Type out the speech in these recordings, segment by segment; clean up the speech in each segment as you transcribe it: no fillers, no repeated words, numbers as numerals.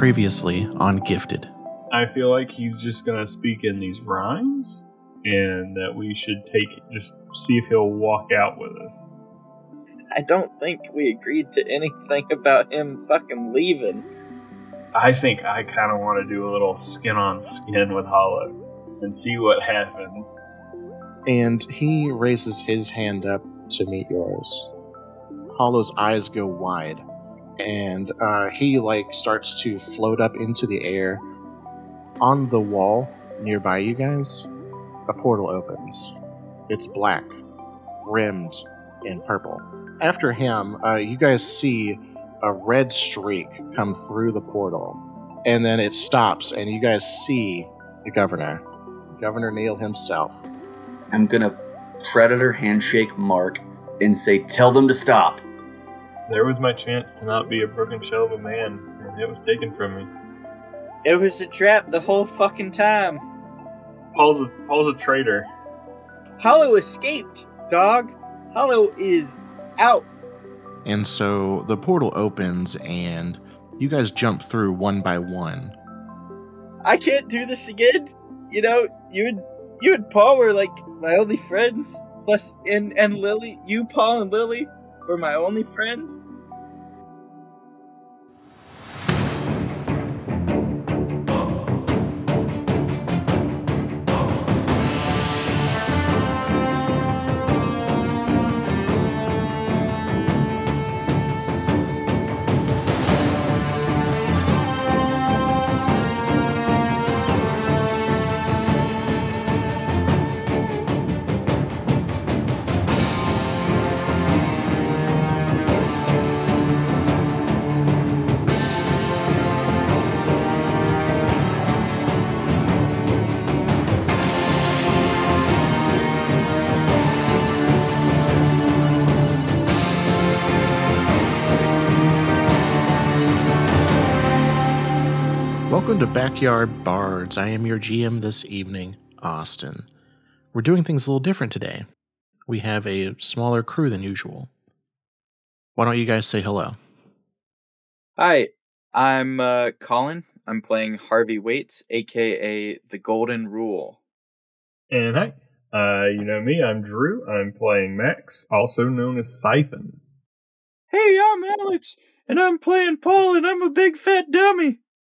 Previously on Gifted. I feel like he's just gonna speak in these rhymes, and that we should just see if he'll walk out with us. I don't think we agreed to anything about him fucking leaving. I think I kind of want to do a little skin on skin with Hollow and see what happens. And he raises his hand up to meet yours. Hollow's eyes go wide, and he starts to float up into the air. On the wall nearby you guys, a portal opens. It's black, rimmed in purple. After him, you guys see a red streak come through the portal, and then it stops, and you guys see the Governor Neil himself. I'm gonna Predator handshake Mark and say, "Tell them to stop." There was my chance to not be a broken shell of a man, and it was taken from me. It was a trap the whole fucking time. Paul's a traitor. Hollow escaped, dog. Hollow is out. And so the portal opens and you guys jump through one by one. I can't do this again. You know, you and Paul were like my only friends. Plus, and Lily, you, Paul, and Lily were my only friend. Welcome to Backyard Bards. I am your GM this evening, Austin. We're doing things a little different today. We have a smaller crew than usual. Why don't you guys say hello? Hi, I'm Colin. I'm playing Harvey Waits, aka the Golden Rule. And hi, you know me, I'm Drew. I'm playing Max, also known as Siphon. Hey, I'm Alex, and I'm playing Paul, and I'm a big fat dummy.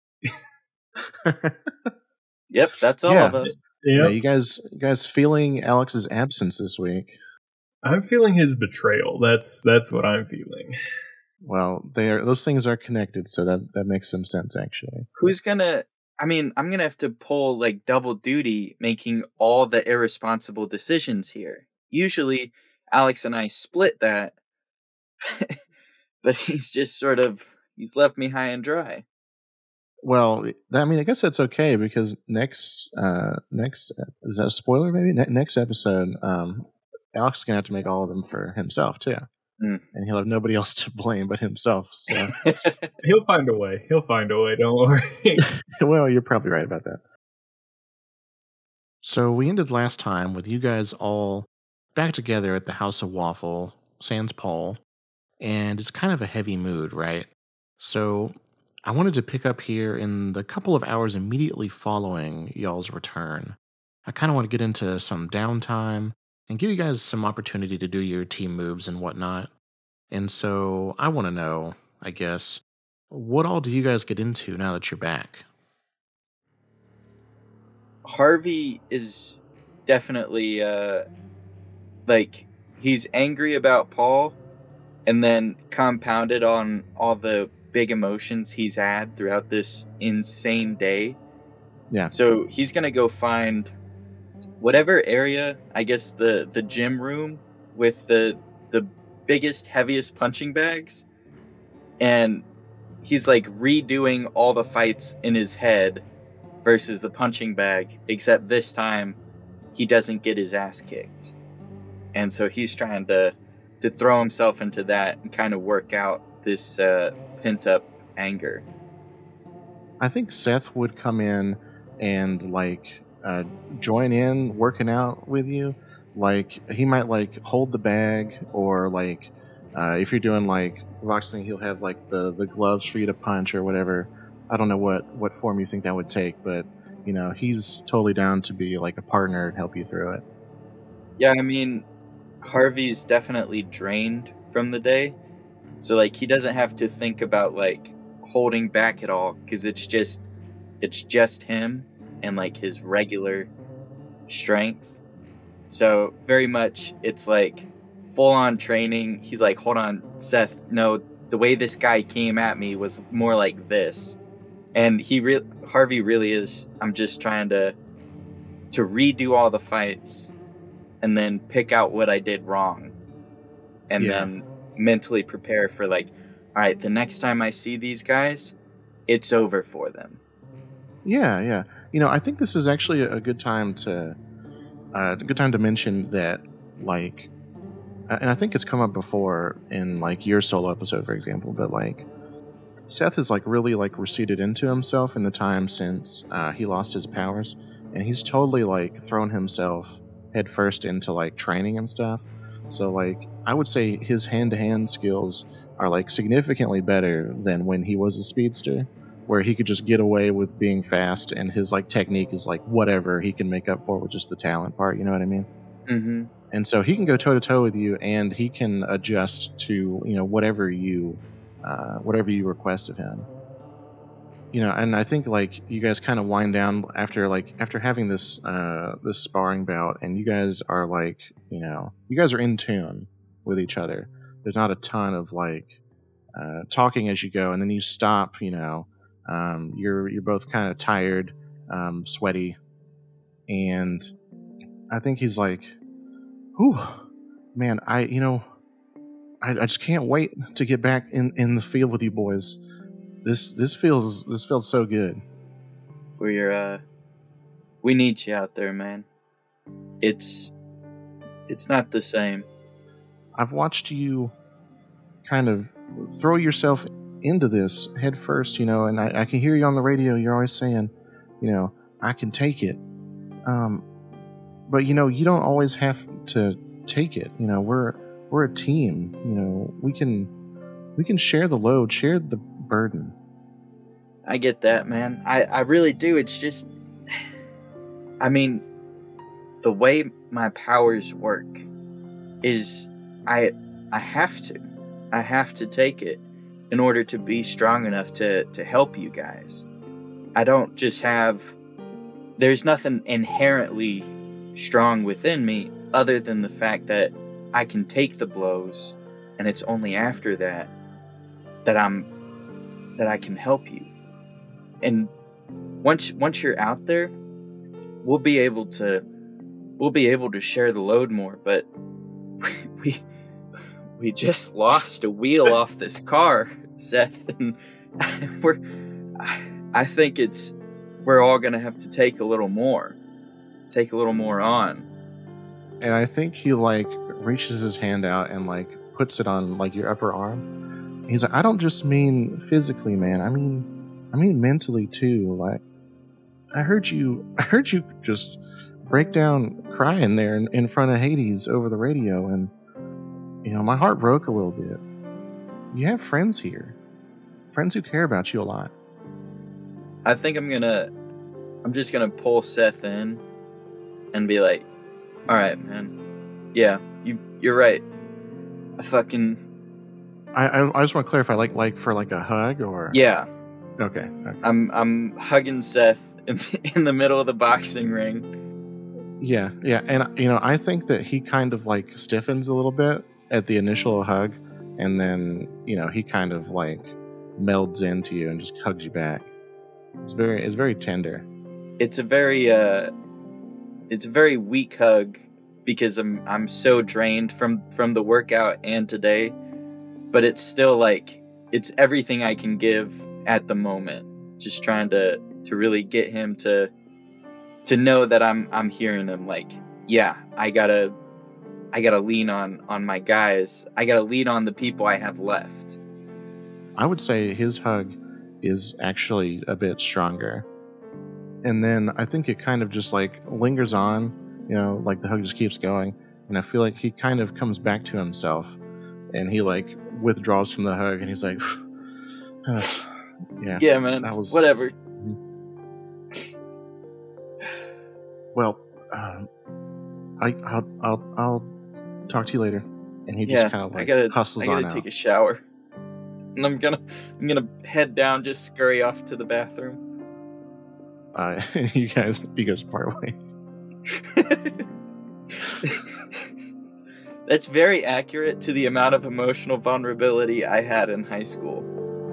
Yep, that's all of us. Yeah, you guys feeling Alex's absence this week? I'm feeling his betrayal. That's what I'm feeling. Well, those things are connected, so that makes some sense actually. I'm gonna have to pull like double duty making all the irresponsible decisions here. Usually Alex and I split that, but he's left me high and dry. Well, I guess that's okay because next is that a spoiler? Maybe next episode, Alex is gonna have to make all of them for himself too, and he'll have nobody else to blame but himself. So he'll find a way. Don't worry. Well, you're probably right about that. So we ended last time with you guys all back together at the House of Waffle, sans Paul, and it's kind of a heavy mood, right? So I wanted to pick up here in the couple of hours immediately following y'all's return. I kind of want to get into some downtime and give you guys some opportunity to do your team moves and whatnot. And so I want to know, I guess, what all do you guys get into now that you're back? Harvey is definitely, he's angry about Paul, and then compounded on all the big emotions he's had throughout this insane day. Yeah. So he's gonna go find whatever area, I guess the gym room with the biggest, heaviest punching bags, and he's like redoing all the fights in his head versus the punching bag, except this time he doesn't get his ass kicked. And so he's trying to throw himself into that and kind of work out this pent-up anger. I think Seth would come in and join in working out with you. He might hold the bag, or if you're doing boxing, he'll have the gloves for you to punch or whatever. I don't know what form you think that would take, but he's totally down to be like a partner and help you through it. Yeah, I mean, Harvey's definitely drained from the day, so like he doesn't have to think about like holding back at all because it's just him and like his regular strength. So very much it's like full on training. He's like, hold on, Seth, no, the way this guy came at me was more like this. And Harvey really is, I'm just trying to redo all the fights and then pick out what I did wrong. And then mentally prepare for like, all right, the next time I see these guys, it's over for them. Yeah. I think this is actually a good time to mention that, like, and I think it's come up before in like your solo episode, for example, but like Seth has like really like receded into himself in the time since he lost his powers, and he's totally like thrown himself headfirst into like training and stuff. So like I would say his hand-to-hand skills are like significantly better than when he was a speedster, where he could just get away with being fast, and his like technique is like whatever he can make up for with just the talent part. You know what I mean? Mm-hmm. And so he can go toe to toe with you, and he can adjust to whatever you request of him. And I think like you guys kind of wind down after having this sparring bout, and you guys are like you guys are in tune with each other. There's not a ton of like talking as you go, and then you stop. You're both kind of tired, sweaty, and I think he's like, "Whew, man, I just can't wait to get back in the field with you boys. This feels so good." We need you out there, man. It's not the same. I've watched you kind of throw yourself into this head first, and I can hear you on the radio. You're always saying, I can take it. But you don't always have to take it. We're a team. We can share the load, share the burden. I get that, man. I really do. It's just, I mean, the way my powers work is I have to take it in order to be strong enough to help you guys. I don't just there's nothing inherently strong within me other than the fact that I can take the blows, and it's only after that I can help you. And once you're out there, we'll be able to share the load more. But we just lost a wheel off this car, Seth, and I think we're all gonna have to take a little more on. And I think he like reaches his hand out and like puts it on like your upper arm. He's like, I don't just mean physically, man. I mean mentally too. Like I heard you just break down crying there in front of Hades over the radio, and my heart broke a little bit. You have friends here, friends who care about you a lot. I think I'm just gonna pull Seth in and be like, all right, man. Yeah, you're right. I just want to clarify, like for like a hug or yeah. Okay. I'm hugging Seth in the middle of the boxing ring. Yeah, and I think that he kind of like stiffens a little bit at the initial hug, and then he kind of like melds into you and just hugs you back. It's very tender. It's a very weak hug because I'm so drained from the workout and today, but it's still like it's everything I can give at the moment. Just trying to really get him to know that I'm hearing him. Like, yeah, I gotta lean on my guys. I gotta lean on the people I have left. I would say his hug is actually a bit stronger. And then I think it kind of just like lingers on, like the hug just keeps going. And I feel like he kind of comes back to himself, and he like withdraws from the hug, and he's like, Yeah. Yeah, man. That was Whatever. Well. I'll talk to you later. And he just kind of like hustles on out. Take a shower, and I'm gonna head down, just scurry off to the bathroom. You guys part ways. That's very accurate to the amount of emotional vulnerability I had in high school.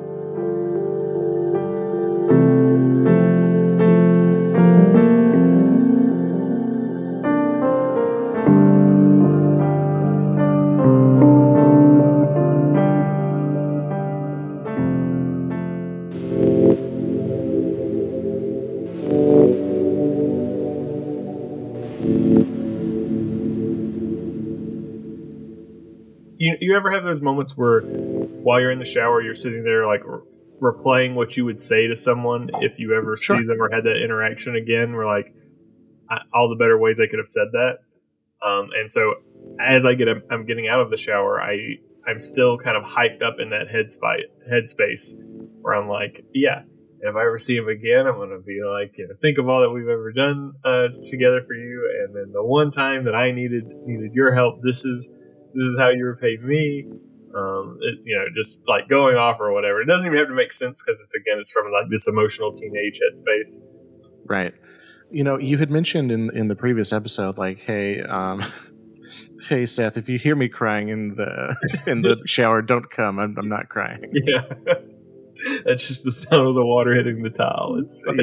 You ever have those moments where, while you're in the shower, you're sitting there like replaying what you would say to someone if you ever see them or had that interaction again? Where like all the better ways I could have said that. And so as I'm getting out of the shower, I'm still kind of hyped up in that headspace where I'm like, yeah, if I ever see him again, I'm gonna be like, think of all that we've ever done together for you, and then the one time that I needed your help, this is how you repaid me. Just like going off or whatever. It doesn't even have to make sense because it's from like this emotional teenage headspace. Right. You had mentioned in the previous episode, like, hey, hey Seth, if you hear me crying in the shower, don't come. I'm not crying. Yeah. That's just the sound of the water hitting the towel. It's fine.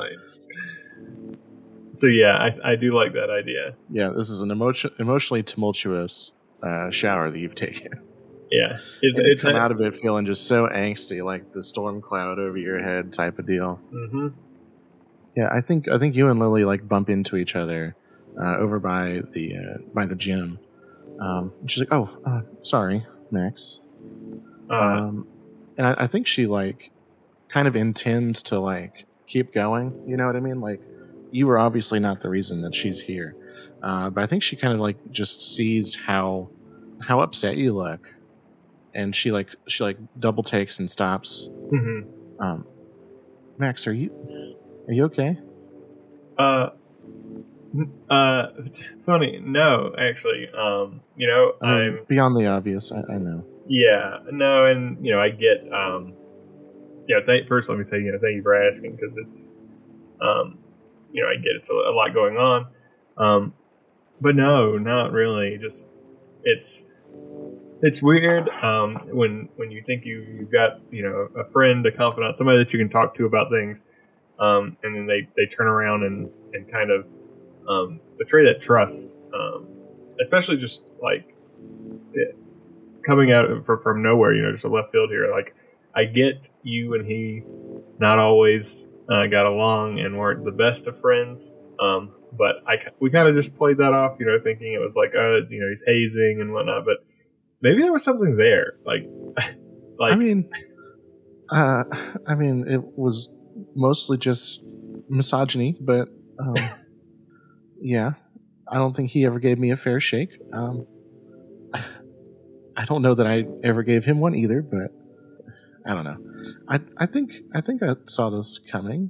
So yeah, I do like that idea. Yeah, this is an emotionally tumultuous shower that you've taken. Yeah, it's come out of it feeling just so angsty, like the storm cloud over your head type of deal. Mm-hmm. Yeah, I think you and Lily like bump into each other over by the gym. She's like, "Oh, sorry, Max." And I think she like kind of intends to like keep going. You know what I mean? Like, you were obviously not the reason that she's here, but I think she kind of like just sees how upset you look, and she double takes and stops. Mm-hmm. Max, are you okay? Funny, no, actually. I'm beyond the obvious. I know. Yeah, no, and I get. First, let me say, thank you for asking, because it's, I get it's a lot going on, but no, not really. Just it's weird when you think you've got a friend, a confidant, somebody that you can talk to about things, and then they turn around and kind of betray that trust, especially just like coming out from nowhere, just a left field here. Like, I get you and he not always got along and weren't the best of friends, but we kind of just played that off, thinking it was like, he's hazing and whatnot, but maybe there was something there. Like I mean, it was mostly just misogyny, but yeah, I don't think he ever gave me a fair shake. I don't know that I ever gave him one either, but I don't know. I think I saw this coming.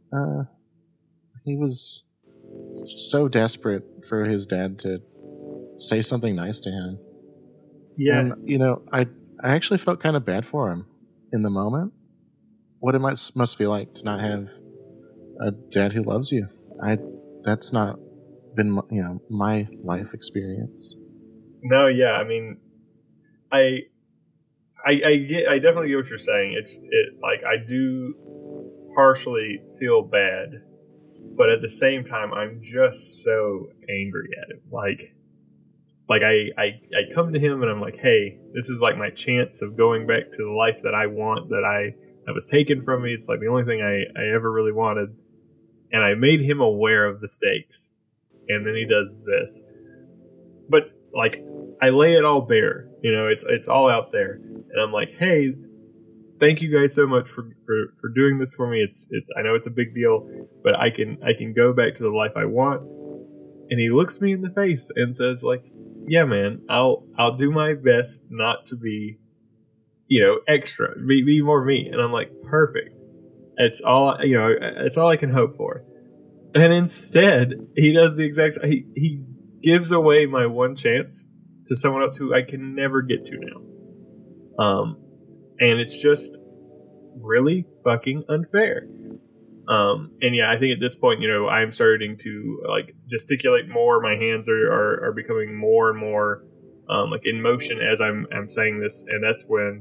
He was so desperate for his dad to say something nice to him. Yeah. And, I actually felt kind of bad for him in the moment. What it must feel like to not have a dad who loves you. That's not been, my life experience. No, yeah, I mean, I definitely get what you're saying. Like, I do partially feel bad, but at the same time, I'm just so angry at him. Like I come to him and I'm like, hey, this is like my chance of going back to the life that I want, that was taken from me. It's like the only thing I ever really wanted. And I made him aware of the stakes. And then he does this. But like, I lay it all bare. It's all out there. And I'm like, hey, thank you guys so much for doing this for me. It's I know it's a big deal, but I can go back to the life I want. And he looks me in the face and says, like, yeah, man, I'll do my best not to be, extra, be more me. And I'm like, perfect. It's all It's all I can hope for. And instead, he does the exact. He gives away my one chance to someone else who I can never get to now. And it's just really fucking unfair. And yeah, I think at this point, I'm starting to like gesticulate more. My hands are becoming more and more like in motion as I'm saying this, and that's when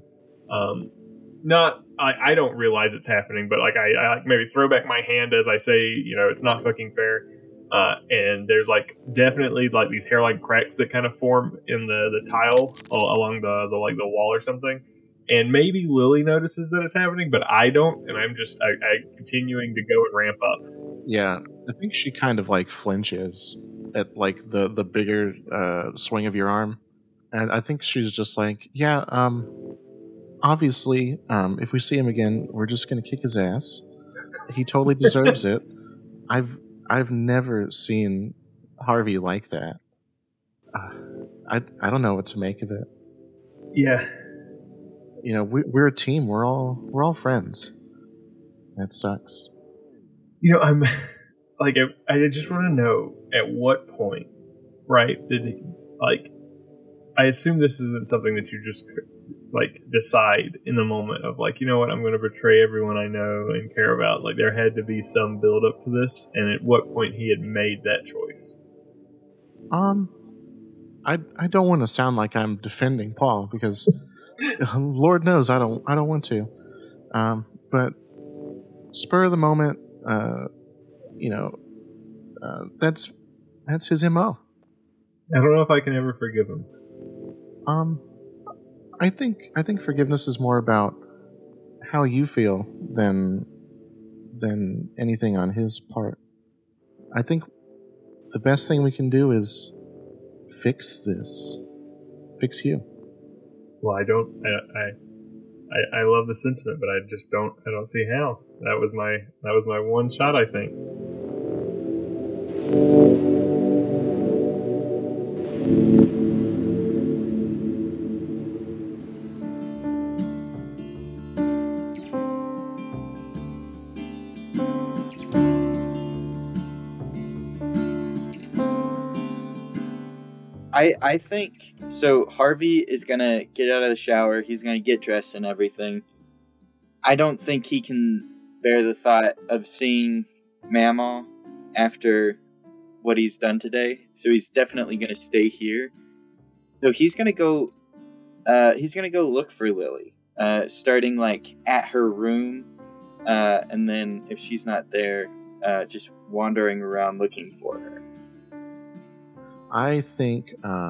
I don't realize it's happening, but like I like maybe throw back my hand as I say, it's not fucking fair. And there's like definitely like these hairline cracks that kind of form in the tile along the like the wall or something. And maybe Lily notices that it's happening, but I don't, and I'm just I continuing to go and ramp up. Yeah, I think she kind of like flinches at like the bigger swing of your arm, and I think she's just like, yeah, obviously, if we see him again, we're just gonna kick his ass. He totally deserves it. I've never seen Harvey like that. I don't know what to make of it. Yeah, We're a team. We're all friends. That sucks. I'm like I just want to know at what point, right? Did he, like I assume this isn't something that you just like decide in the moment of like, you know what, I'm going to betray everyone I know and care about. Like there had to be some build up to this, and at what point he had made that choice. I don't want to sound like I'm defending Paul because Lord knows I don't want to. But spur of the moment, that's his MO. I don't know if I can ever forgive him. I think forgiveness is more about how you feel than anything on his part. I think the best thing we can do is fix this. Fix you. Well, I don't. I love the sentiment, but I just don't. I don't see how. That was my one shot, I think. I think so. Harvey is gonna get out of the shower. He's gonna get dressed and everything. I don't think he can bear the thought of seeing Mamaw after what he's done today. So he's definitely gonna stay here. So he's gonna go. He's gonna go look for Lily, starting like at her room, and then if she's not there, just wandering around looking for her. I think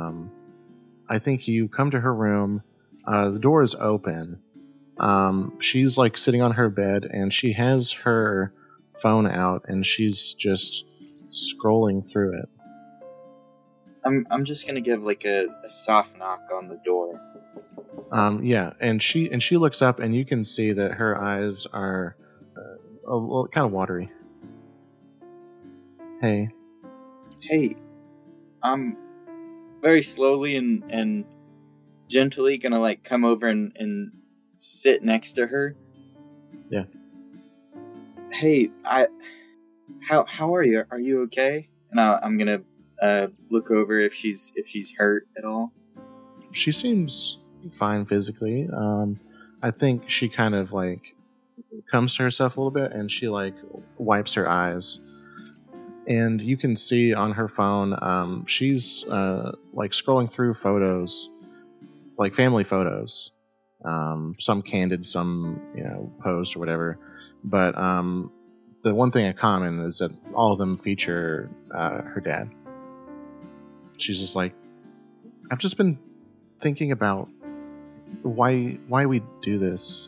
you come to her room. The door is open. She's like sitting on her bed, and she has her phone out, and she's just scrolling through it. I'm just gonna give like a soft knock on the door. Yeah, and she looks up, and you can see that her eyes are a little kind of watery. Hey. I'm very slowly and gently gonna like come over and sit next to her. Yeah. Hey, how are you? Are you okay? And I'm gonna look over if she's hurt at all. She seems fine physically. I think she kind of like comes to herself a little bit, and she like wipes her eyes. And you can see on her phone, she's like scrolling through photos, like family photos, some candid, some posed or whatever. But the one thing in common is that all of them feature her dad. She's just like, I've just been thinking about why we do this.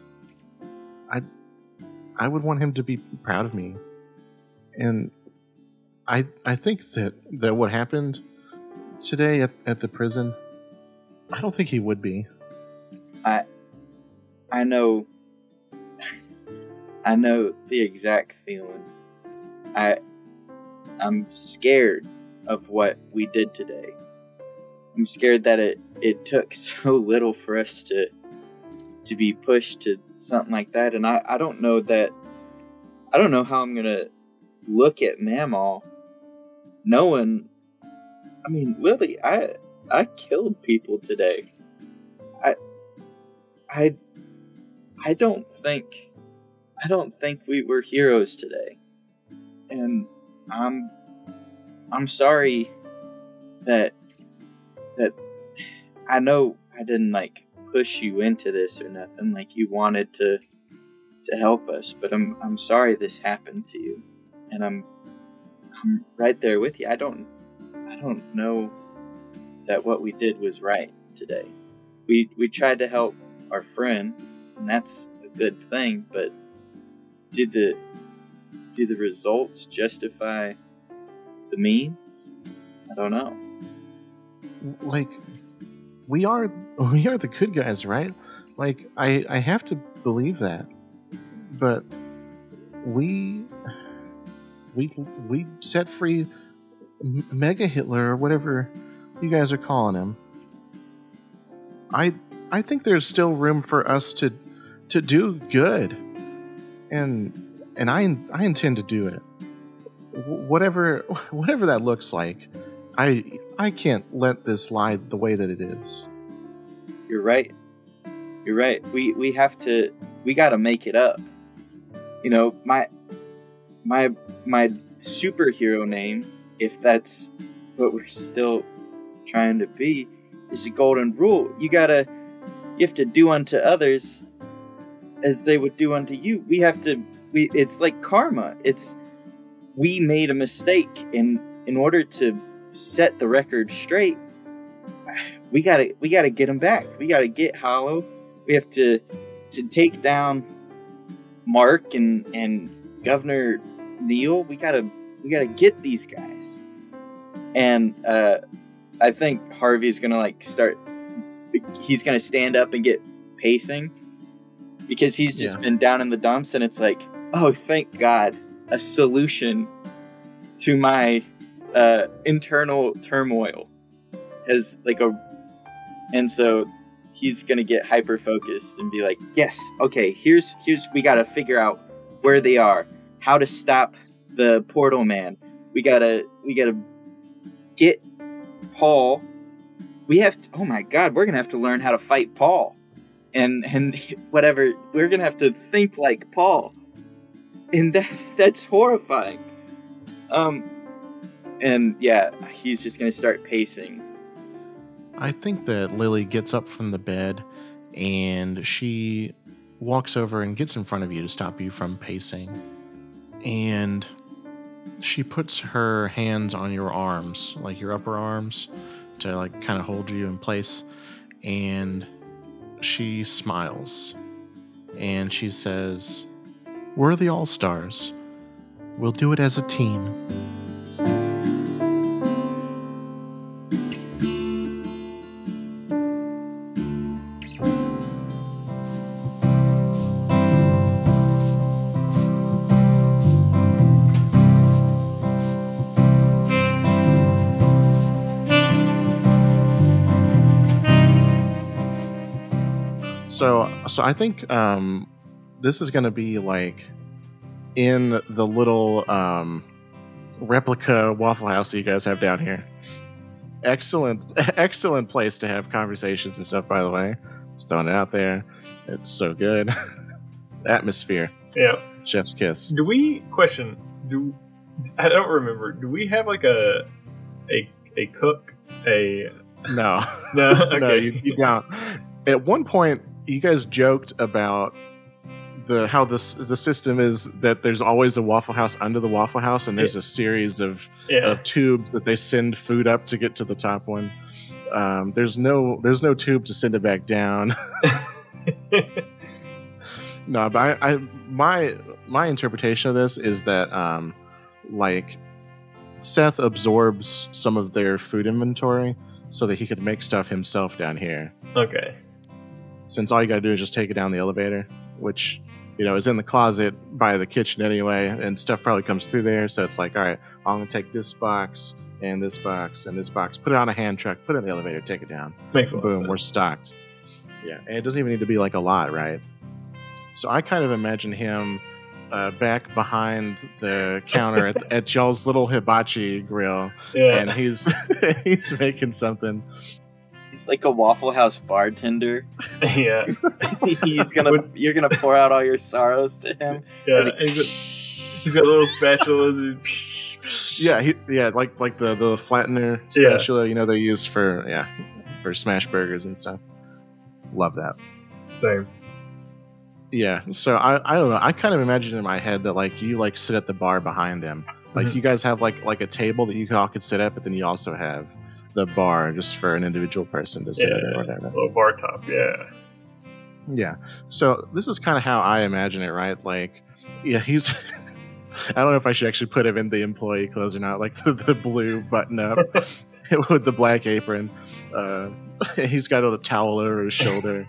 I would want him to be proud of me, and I think that what happened today at the prison, I don't think he would be. I know the exact feeling. I'm scared of what we did today. I'm scared that it took so little for us to be pushed to something like that, and I don't know that I don't know how I'm gonna look at Mamaw knowing. I mean, Lily, I killed people today. I don't think we were heroes today, and I'm sorry that I know I didn't like push you into this or nothing. Like you wanted to help us, but I'm sorry this happened to you, and I'm right there with you. I don't know that what we did was right today. We tried to help our friend, and that's a good thing, but did the results justify the means? I don't know. Like, we are the good guys, right? Like, I have to believe that. But we set free Mega Hitler, or whatever you guys are calling him. I think there's still room for us to do good, and I intend to do it. Whatever that looks like. I can't let this lie the way that it is. You're right. We gotta make it up. You know, my superhero name, if that's what we're still trying to be, is the golden rule. You have to do unto others as they would do unto you. It's like karma. We made a mistake, and in order to set the record straight, we gotta get him back. We gotta get Hollow. We have to take down Mark and Governor Neil. We gotta get these guys. And I think Harvey's gonna he's gonna stand up and get pacing, because he's just been down in the dumps, and it's like, oh, thank God, a solution to my internal turmoil and so he's gonna get hyper focused and be like, yes, okay, here's we gotta figure out where they are, how to stop the portal man. We gotta get Paul. Oh my God, we're gonna have to learn how to fight Paul, and whatever. We're gonna have to think like Paul, and that's horrifying. And yeah, he's just gonna start pacing. I think that Lily gets up from the bed and she walks over and gets in front of you to stop you from pacing. And she puts her hands on your arms, like your upper arms, to like kind of hold you in place. And she smiles and she says, "We're the All-Stars. We'll do it as a team." So I think this is going to be like in the little replica Waffle House that you guys have down here. Excellent place to have conversations and stuff, by the way. Just throwing it out there. It's so good. Atmosphere. Yeah. Chef's kiss. I don't remember. Do we have like a cook? No. No. Okay. No, you don't. At one point, you guys joked about how the system is that there's always a Waffle House under the Waffle House, and there's a series of tubes that they send food up to get to the top one. There's no tube to send it back down. No, but my interpretation of this is that like Seth absorbs some of their food inventory so that he could make stuff himself down here. Okay. Since all you gotta do is just take it down the elevator, which, you know, is in the closet by the kitchen anyway, and stuff probably comes through there. So it's like, all right, I'm gonna take this box and this box and this box, put it on a hand truck, put it in the elevator, take it down. Makes a lot of Boom, sense. we're stocked. Yeah, and it doesn't even need to be like a lot, right? So I kind of imagine him back behind the counter at y'all's little hibachi grill, Yeah. and he's he's making something. He's like a Waffle House bartender. Yeah. You're gonna pour out all your sorrows to him. Yeah. He's got little spatulas. Yeah, like the flattener spatula, they use for smash burgers and stuff. Love that. Same. Yeah, so I don't know. I kind of imagine in my head that like you like sit at the bar behind him. Like you guys have like a table that you all could sit at, but then you also have the bar just for an individual person to sit at or whatever. Little bar top, yeah. Yeah. So this is kind of how I imagine it, right? Like, yeah, he's. I don't know if I should actually put him in the employee clothes or not, like the blue button up with the black apron. He's got a towel over his shoulder.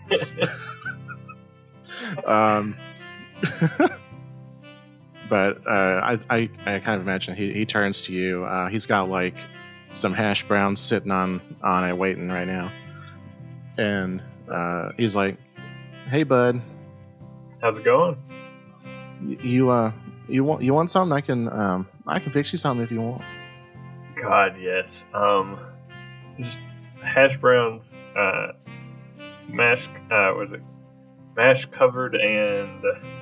But I kind of imagine he turns to you. He's got like some hash browns sitting on it waiting right now, and he's like, "Hey, bud, How's it going? you want something? I can fix you something if you want." God, yes. Just hash browns, mash. Was it mash covered and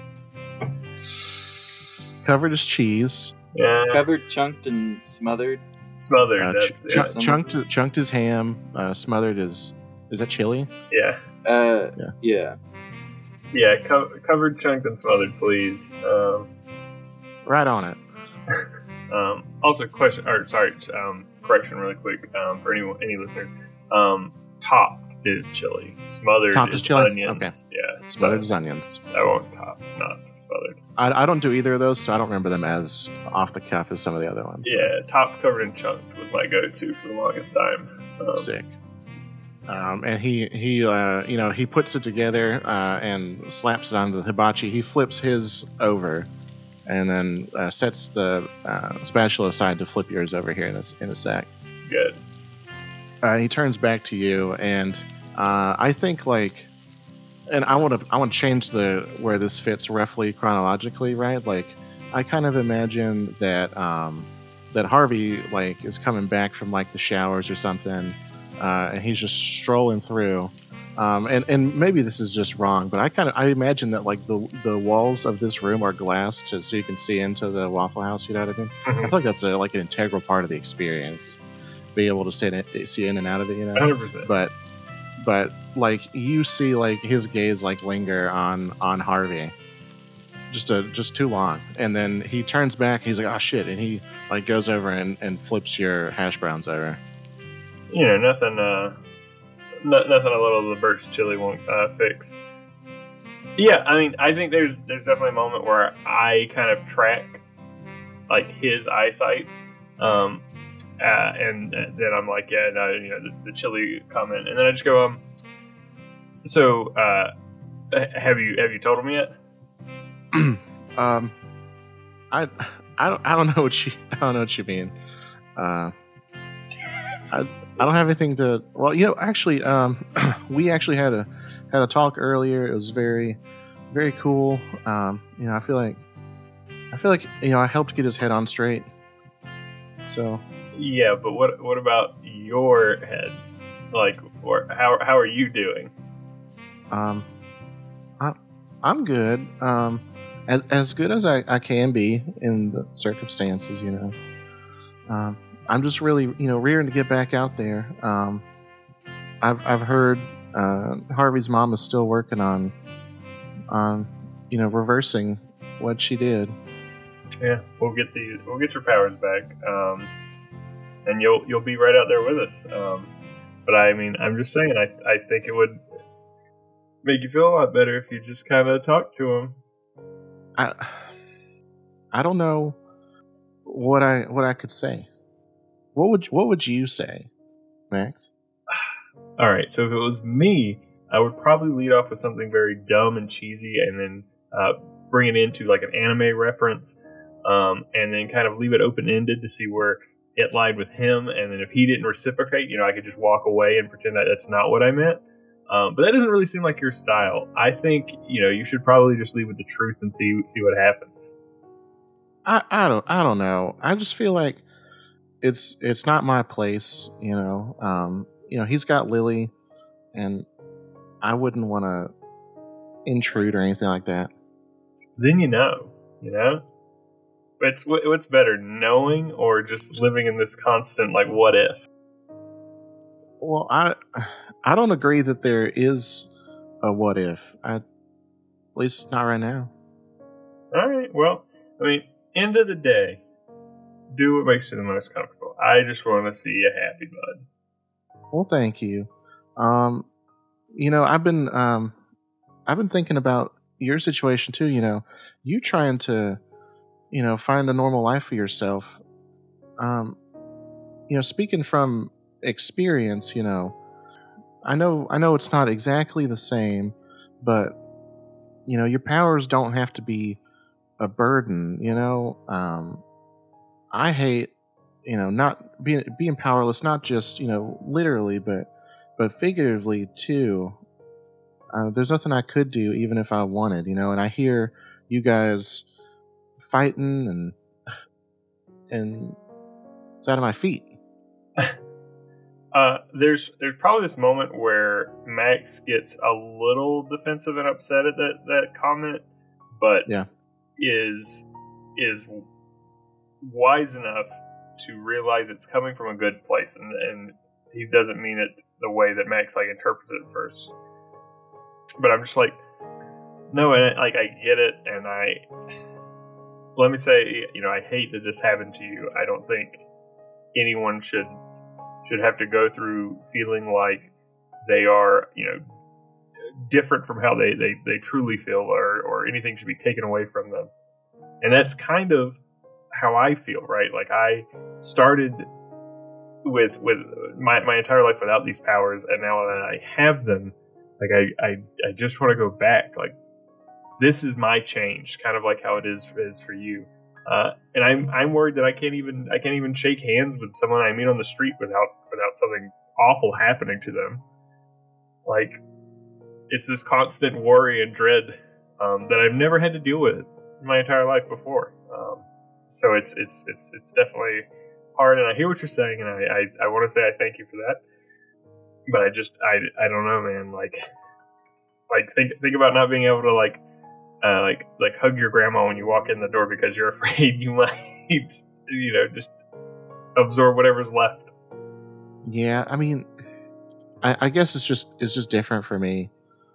Covered as cheese. yeah, Covered, chunked, and smothered. smothered? That's Chunked is ham. Smothered is that chili? yeah, Yeah. Covered, chunked, and smothered, please. Right on it. Also, correction, really quick for any listeners. Topped is chili. Smothered Topped is is chili? onions. Okay. Yeah, Smothered is onions. I won't top, not smothered. I don't do either of those, so I don't remember them as off the cuff as some of the other ones. So. Yeah, topped, covered, and chunked was my go-to for the longest time. Sick. And he puts it together and slaps it onto the hibachi. He flips his over, and then sets the spatula aside to flip yours over here in a sec. Good. He turns back to you, and I think and I want to change where this fits roughly chronologically, right? Like, I kind of imagine that that Harvey is coming back from the showers or something, and he's just strolling through. And maybe this is just wrong, but I imagine that the walls of this room are glass so you can see into the Waffle House. You know what I mean? I feel like that's an integral part of the experience, be able to see in and out of it. 100%. But you see his gaze linger on Harvey, just too long, and then he turns back. He's like, "Oh shit!" and he goes over and flips your hash browns over. Nothing a little of the Burt's chili won't fix. Yeah, I mean, I think there's definitely a moment where I kind of track his eyesight, and then I'm like, yeah, no, the chili comment, and then I just go, so have you told him yet? I don't know what you mean. I don't have anything to. Well, actually, we actually had a talk earlier. It was very, very cool. I feel like I helped get his head on straight. So. Yeah, but what about your head? Or how are you doing? I'm good. As good as I can be in the circumstances, I'm just really, rearing to get back out there. I've heard Harvey's mom is still working on reversing what she did. Yeah, we'll get your powers back, and you'll be right out there with us. But I mean, I'm just saying, I think it would make you feel a lot better if you just kind of talk to him. I don't know what I could say. What would you say, Max? All right, so if it was me, I would probably lead off with something very dumb and cheesy, and then bring it into an anime reference, and then kind of leave it open-ended to see where it lied with him. And then if he didn't reciprocate, I could just walk away and pretend that that's not what I meant. But that doesn't really seem like your style. I think you should probably just leave with the truth and see what happens. I don't know. I just feel like it's not my place. He's got Lily, and I wouldn't want to intrude or anything like that. Then you know. What's better, knowing or just living in this constant like what if? Well, I don't agree that there is a what if. At least not right now. All right. Well, I mean, end of the day, do what makes you the most comfortable. I just want to see you happy, bud. Well, thank you. I've been thinking about your situation too. You trying to, find a normal life for yourself. Speaking from experience, I know it's not exactly the same, but your powers don't have to be a burden. I hate, not being powerless, not just literally, but figuratively too. There's nothing I could do, even if I wanted, And I hear you guys fighting, and it's out of my feet. There's probably this moment where Max gets a little defensive and upset at that comment, but yeah, is wise enough to realize it's coming from a good place, and he doesn't mean it the way that Max interprets it first. But I'm just like, no, and I get it, and let me say, I hate that this happened to you. I don't think anyone should have to go through feeling like they are, different from how they truly feel, or anything should be taken away from them. And that's kind of how I feel, right? Like, I started with my entire life without these powers, and now that I have them, like, I just want to go back. Like, this is my change, kind of like how it is for you. And I'm worried that I can't even shake hands with someone I meet on the street without something awful happening to them. Like, it's this constant worry and dread that I've never had to deal with in my entire life before. So it's definitely hard, and I hear what you're saying, and I want to say I thank you for that. But I don't know, man. Like think about not being able to like hug your grandma when you walk in the door because you're afraid you might just absorb whatever's left. Yeah, I mean, I guess it's just different for me.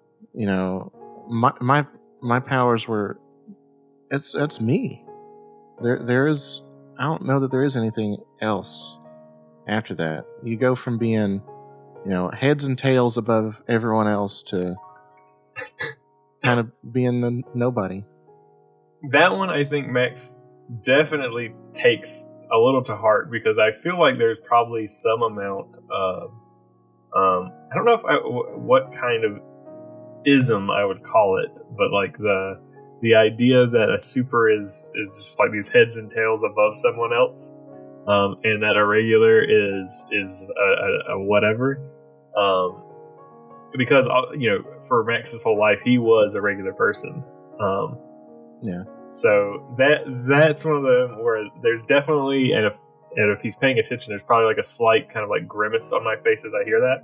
My powers were it's me. There is, I don't know that there is anything else after that. You go from being heads and tails above everyone else to kind of being the nobody. That one, I think Max definitely takes a little to heart, because I feel like there's probably some amount of I don't know what kind of ism I would call it, but like the idea that a super is just like these heads and tails above someone else, and that a regular is a whatever, because for Max's whole life he was a regular person. Yeah. So that's one of them where there's definitely, and if he's paying attention, there's probably like a slight kind of like grimace on my face as I hear that.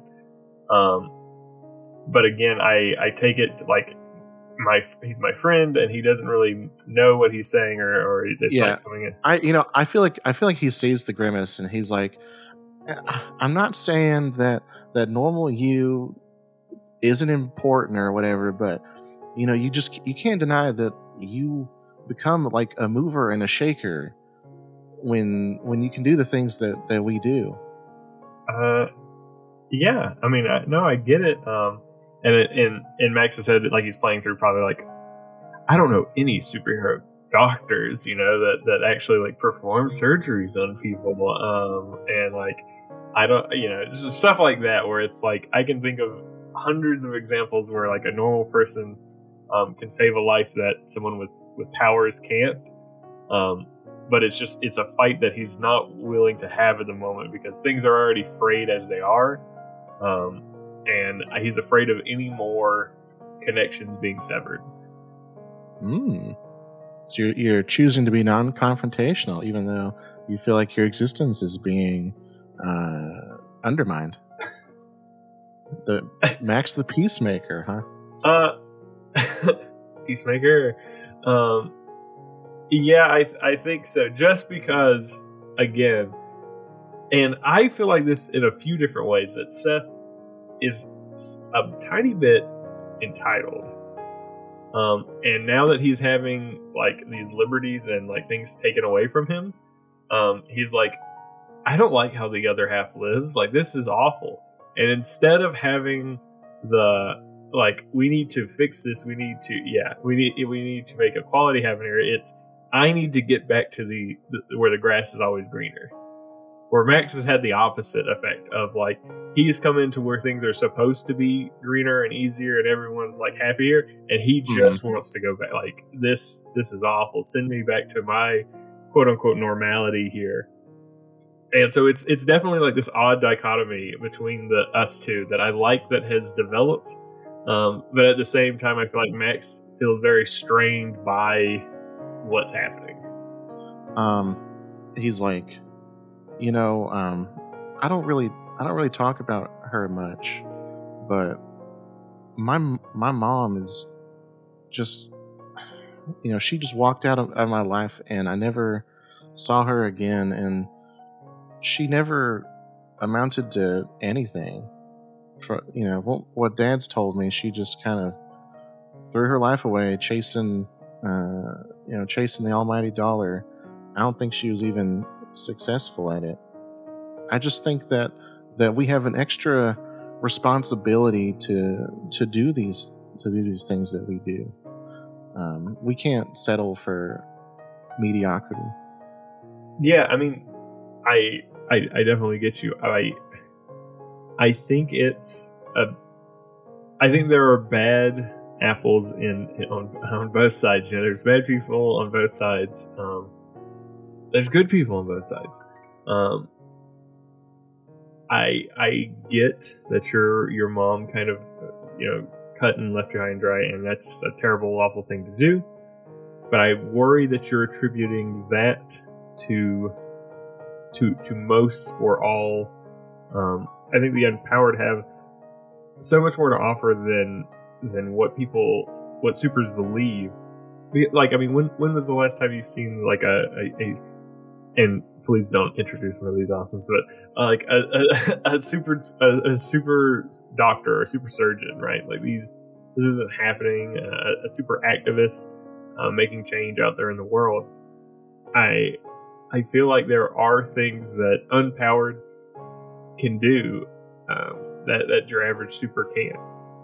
But again, I take it like he's my friend, and he doesn't really know what he's saying, or it's like coming in. I feel like he sees the grimace, and he's like, I'm not saying that normal you isn't important or whatever, but you can't deny that you become like a mover and a shaker when you can do the things that we do. Yeah, I mean, I get it. And in Max's head, like, he's playing through probably like, I don't know any superhero doctors, that actually like perform surgeries on people, and like, I don't, just stuff like that where it's like I can think of hundreds of examples where like a normal person can save a life that someone with powers can't. But it's a fight that he's not willing to have at the moment, because things are already frayed as they are. and he's afraid of any more connections being severed. So you're choosing to be non-confrontational, even though you feel like your existence is being undermined. Max the Peacemaker, huh? Peacemaker. Yeah, I think so. Just because, again, and I feel like this in a few different ways, that Seth is a tiny bit entitled. And now that he's having like these liberties and like things taken away from him, he's like, I don't like how the other half lives. Like, this is awful. And instead of having the like, we need to fix this, we need to make equality happen here, it's, I need to get back to the where the grass is always greener. Where Max has had the opposite effect of like, he's come into where things are supposed to be greener and easier and everyone's like happier, and he just wants to go back. Like, this is awful. Send me back to my quote unquote normality here. And so it's definitely like this odd dichotomy between us two that I like, that has developed. But at the same time, I feel like Max feels very strained by what's happening. He's like, I don't really talk about her much, but my mom is just, she just walked out of my life, and I never saw her again, and she never amounted to anything. For what Dad's told me, she just kind of threw her life away chasing the almighty dollar. I don't think she was even successful at it. I just think that we have an extra responsibility to do these things that we do. We can't settle for mediocrity. Yeah, I mean, I definitely get you. I think I think there are bad apples on both sides. There's bad people on both sides. There's good people on both sides. I get that your mom kind of cut and left you high and dry, and that's a terrible, awful thing to do. But I worry that you're attributing that to most or all. I think the empowered have so much more to offer than what supers believe. Like, I mean, when was the last time you've seen like a and please don't introduce one of these awesomes, but like a super doctor or a super surgeon, right? Like, this isn't happening. A super activist making change out there in the world. I feel like there are things that unpowered can do that your average super can't.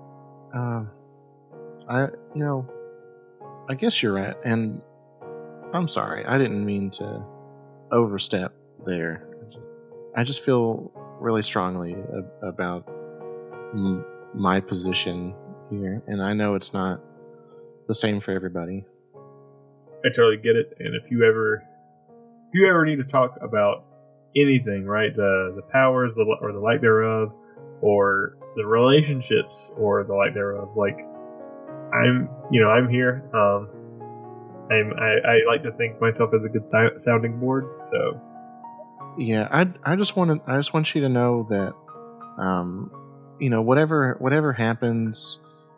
I guess you're right, and I'm sorry. I didn't mean to overstep there. I just feel really strongly about my position here, and I know it's not the same for everybody. I totally get it, and if you ever need to talk about anything, right? The powers, or the lack thereof, or the relationships, or the lack thereof. Like, I'm here. I like to think myself as a good sounding board. So, yeah, I just want you to know that, whatever happens,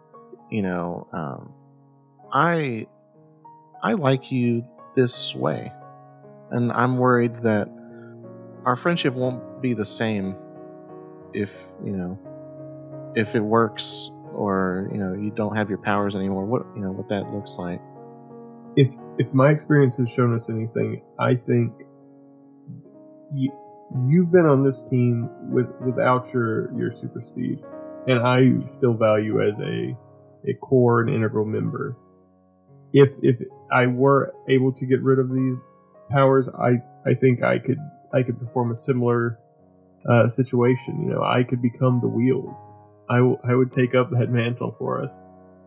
I like you this way, and I'm worried that our friendship won't be the same if it works, or you don't have your powers anymore. What that looks like. If my experience has shown us anything, I think you've been on this team without your super speed, and I still value as a core and integral member. If I were able to get rid of these powers, I think I could perform a similar situation. I could become the wheels. I would take up that mantle for us.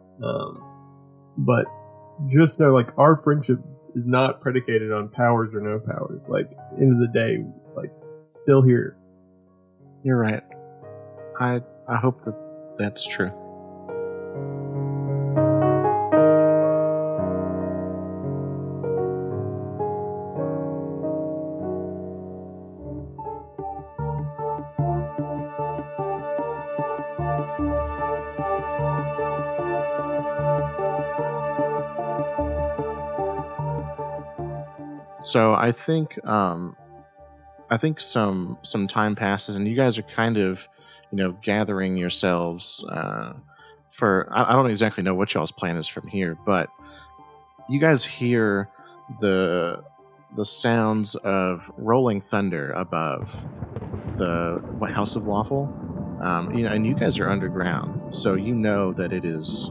But just know, like, our friendship is not predicated on powers or no powers. Like, end of the day, like, still here. You're right. I hope that That's true. So I think some time passes, and you guys are kind of, gathering yourselves for. I don't exactly know what y'all's plan is from here, but you guys hear the sounds of rolling thunder above the House of Waffle. And you guys are underground, so you know that it is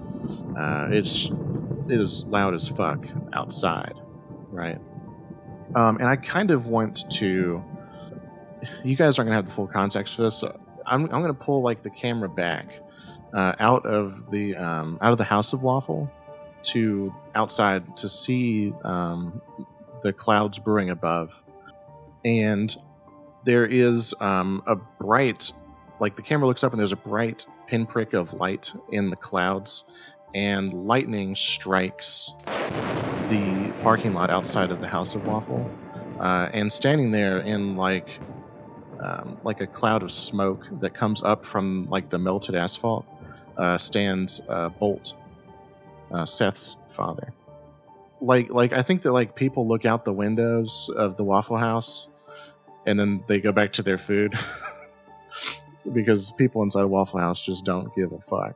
loud as fuck outside, right? And I kind of want to. You guys aren't gonna have the full context for this. So I'm gonna pull like the camera back out of the House of Waffle to outside to see the clouds brewing above, and there is a bright, like the camera looks up and there's a bright pinprick of light in the clouds, and lightning strikes the parking lot outside of the House of Waffle, and standing there in like a cloud of smoke that comes up from like the melted asphalt, stands Bolt, Seth's father. Like I think that like people look out the windows of the Waffle House, and then they go back to their food because people inside Waffle House just don't give a fuck.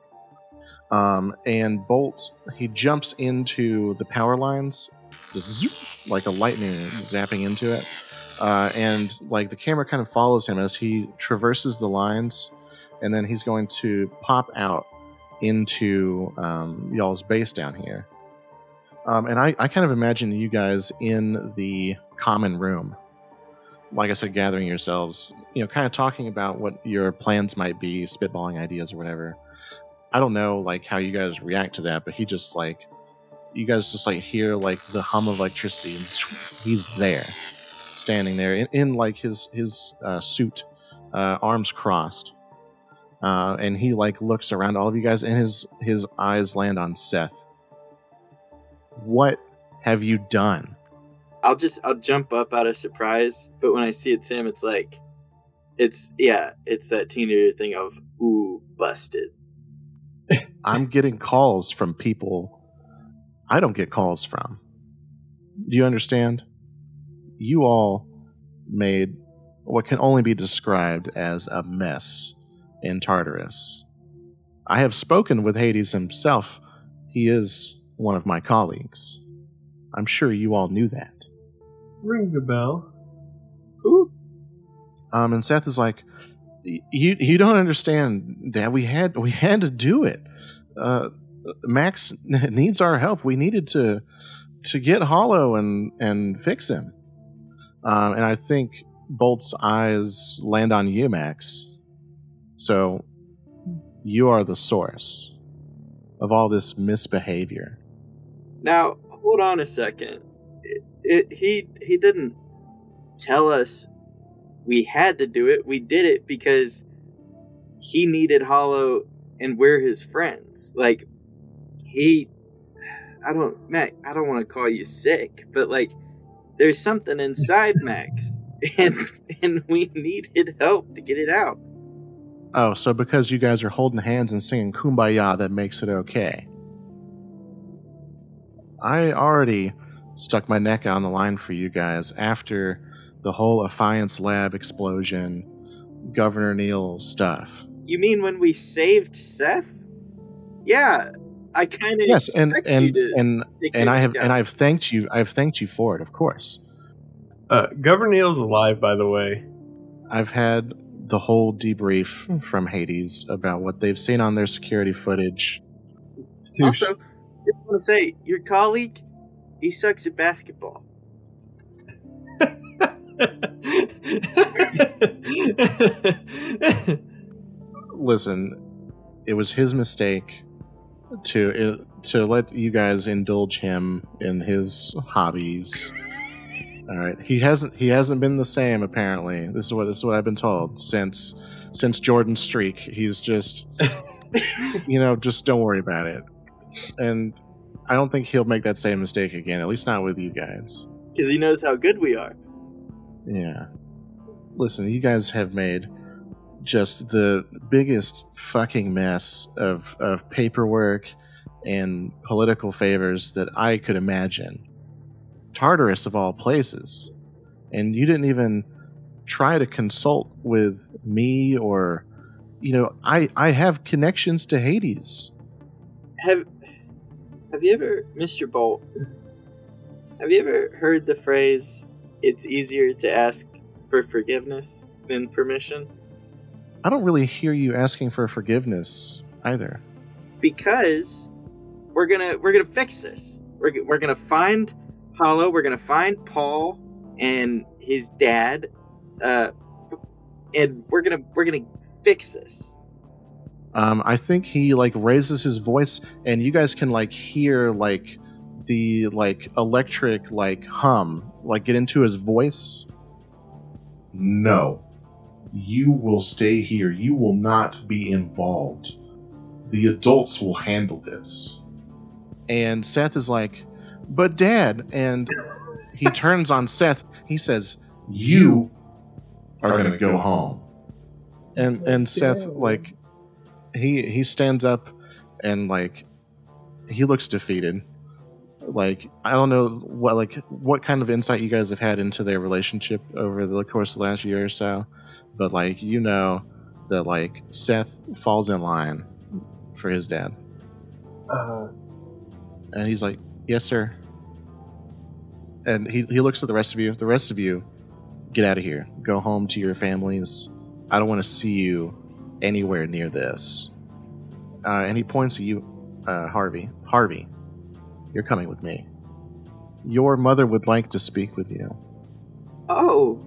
And Bolt, he jumps into the power lines, just zoop, like a lightning zapping into it. And like the camera kind of follows him as he traverses the lines, and then he's going to pop out into y'all's base down here. And I kind of imagine you guys in the common room, like I said, gathering yourselves, kind of talking about what your plans might be, spitballing ideas or whatever. I don't know like how you guys react to that, but you guys just like hear like the hum of electricity, and he's there, standing there in like his suit, arms crossed, and he like looks around all of you guys, and his eyes land on Seth. What have you done? I'll jump up out of surprise, but when I see it's him, it's like, it's that teenager thing of, ooh, busted. I'm getting calls from people I don't get calls from. Do you understand? You all made what can only be described as a mess in Tartarus. I have spoken with Hades himself. He is one of my colleagues. I'm sure you all knew that. Rings a bell. Who? And Seth is like, you don't understand, Dad. We had to do it. Max needs our help. We needed to get Hollow and fix him. And I think Bolt's eyes land on you, Max. So you are the source of all this misbehavior. Now, hold on a second. He didn't tell us we had to do it. We did it because he needed Hollow and we're his friends. Like, Mac, I don't want to call you sick, but like, there's something inside Max, and we needed help to get it out. Oh, so because you guys are holding hands and singing Kumbaya, that makes it okay. I already stuck my neck out on the line for you guys after the whole Affiance Lab explosion, Governor Neil stuff. You mean when we saved Seth? Yeah, I kind of yes, and I've thanked you. I've thanked you for it, of course. Governor Neil's alive, by the way. I've had the whole debrief from Hades about what they've seen on their security footage. Also, just want to say, your colleague, he sucks at basketball. Listen, it was his mistake to let you guys indulge him in his hobbies. All right, he hasn't been the same apparently. This is what I've been told since Jordan's streak. He's just Just don't worry about it. And I don't think he'll make that same mistake again, at least not with you guys. Because he knows how good we are. Yeah. Listen, you guys have made just the biggest fucking mess of paperwork and political favors that I could imagine. Tartarus of all places. And you didn't even try to consult with me or, I have connections to Hades. Have you ever, Mr. Bolt, have you ever heard the phrase, it's easier to ask for forgiveness than permission? I don't really hear you asking for forgiveness either. Because we're gonna fix this. We're gonna find Hollow, we're gonna find Paul and his dad, and we're gonna fix this. I think he raises his voice, and you guys can hear the electric hum get into his voice. No, you will stay here. You will not be involved. The adults will handle this. And Seth is like, but Dad, and he turns on Seth. He says, You are going to go home. And Seth he stands up and he looks defeated. I don't know what kind of insight you guys have had into their relationship over the course of the last year or so, but that Seth falls in line for his dad. And he's like, yes, sir. And he looks at the rest of you. The rest of you, get out of here. Go home to your families. I don't want to see you anywhere near this. And he points at you, Harvey. Harvey, you're coming with me. Your mother would like to speak with you. Oh.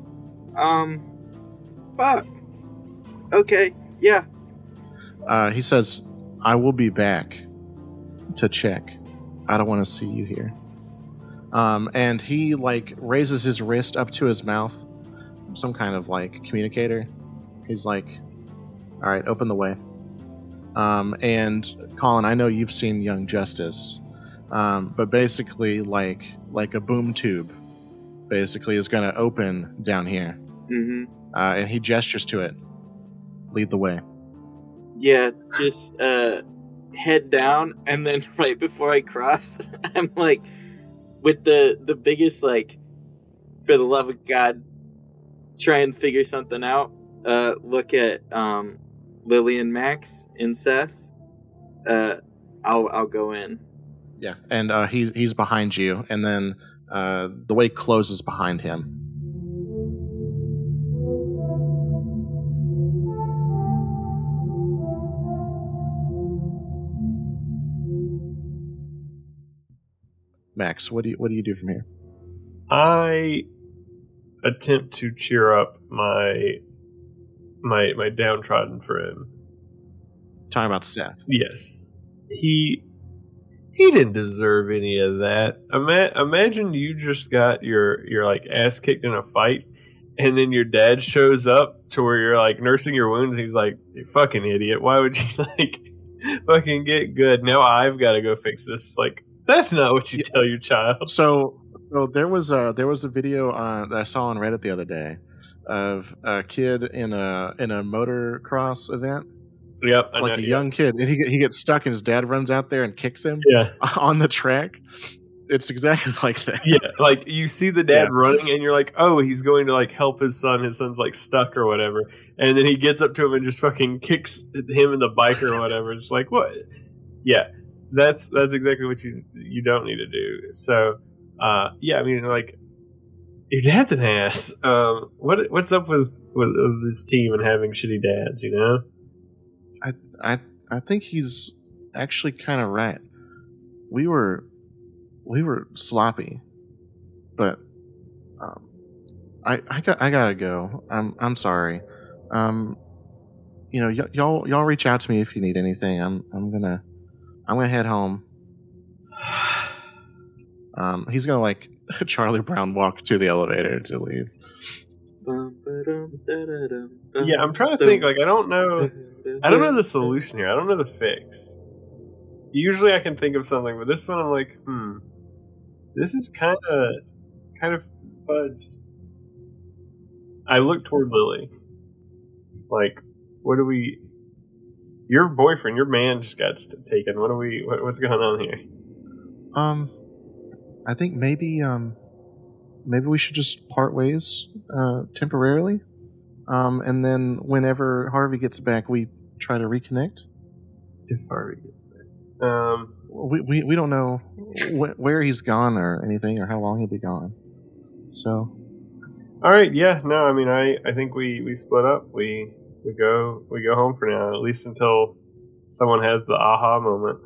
Fuck. Okay, yeah. He says, I will be back to check. I don't want to see you here. And he raises his wrist up to his mouth, some kind of communicator. He's like, all right, open the way. And Colin, I know you've seen Young Justice, but basically like a boom tube basically is going to open down here. Mm-hmm. And he gestures to it. Lead the way. Yeah, just head down, and then right before I cross, I'm with the biggest for the love of God, try and figure something out. Look at Lily and Max and Seth. I'll go in. Yeah, and he's behind you, and then the way closes behind him. Max, what do you do from here? I attempt to cheer up my downtrodden friend. Talking about Seth. Yes, he didn't deserve any of that. Imagine you just got your ass kicked in a fight, and then your dad shows up to where you're nursing your wounds. And he's like, "You fucking idiot! Why would you fucking get good? Now I've got to go fix this." That's not what you tell your child. So there was a video that I saw on Reddit the other day of a kid in a motocross event. Yep, a young kid, and he gets stuck, and his dad runs out there and kicks him. Yeah. On the track. It's exactly like that. Yeah, you see the dad running, and you're like, oh, he's going to help his son. His son's stuck or whatever, and then he gets up to him and just fucking kicks him in the bike or whatever. It's what? Yeah. That's exactly what you don't need to do. So, yeah, I mean, your dad's an ass. What's up with this team and having shitty dads? I think he's actually kind of right. We were sloppy, but I gotta go. I'm sorry. Y'all reach out to me if you need anything. I'm gonna head home. He's gonna Charlie Brown walk to the elevator to leave. Yeah, I'm trying to think. Like, I don't know the solution here. I don't know the fix. Usually, I can think of something, but this one, I'm like, this is kind of fudged. I look toward Lily. Like, what do we? Your boyfriend, your man, just got taken. What's going on here? I think maybe we should just part ways temporarily, and then whenever Harvey gets back, we try to reconnect. If Harvey gets back, we don't know where he's gone or anything, or how long he'll be gone. So, all right, yeah, no, I mean, I think we split up. We go home for now, at least until someone has the aha moment.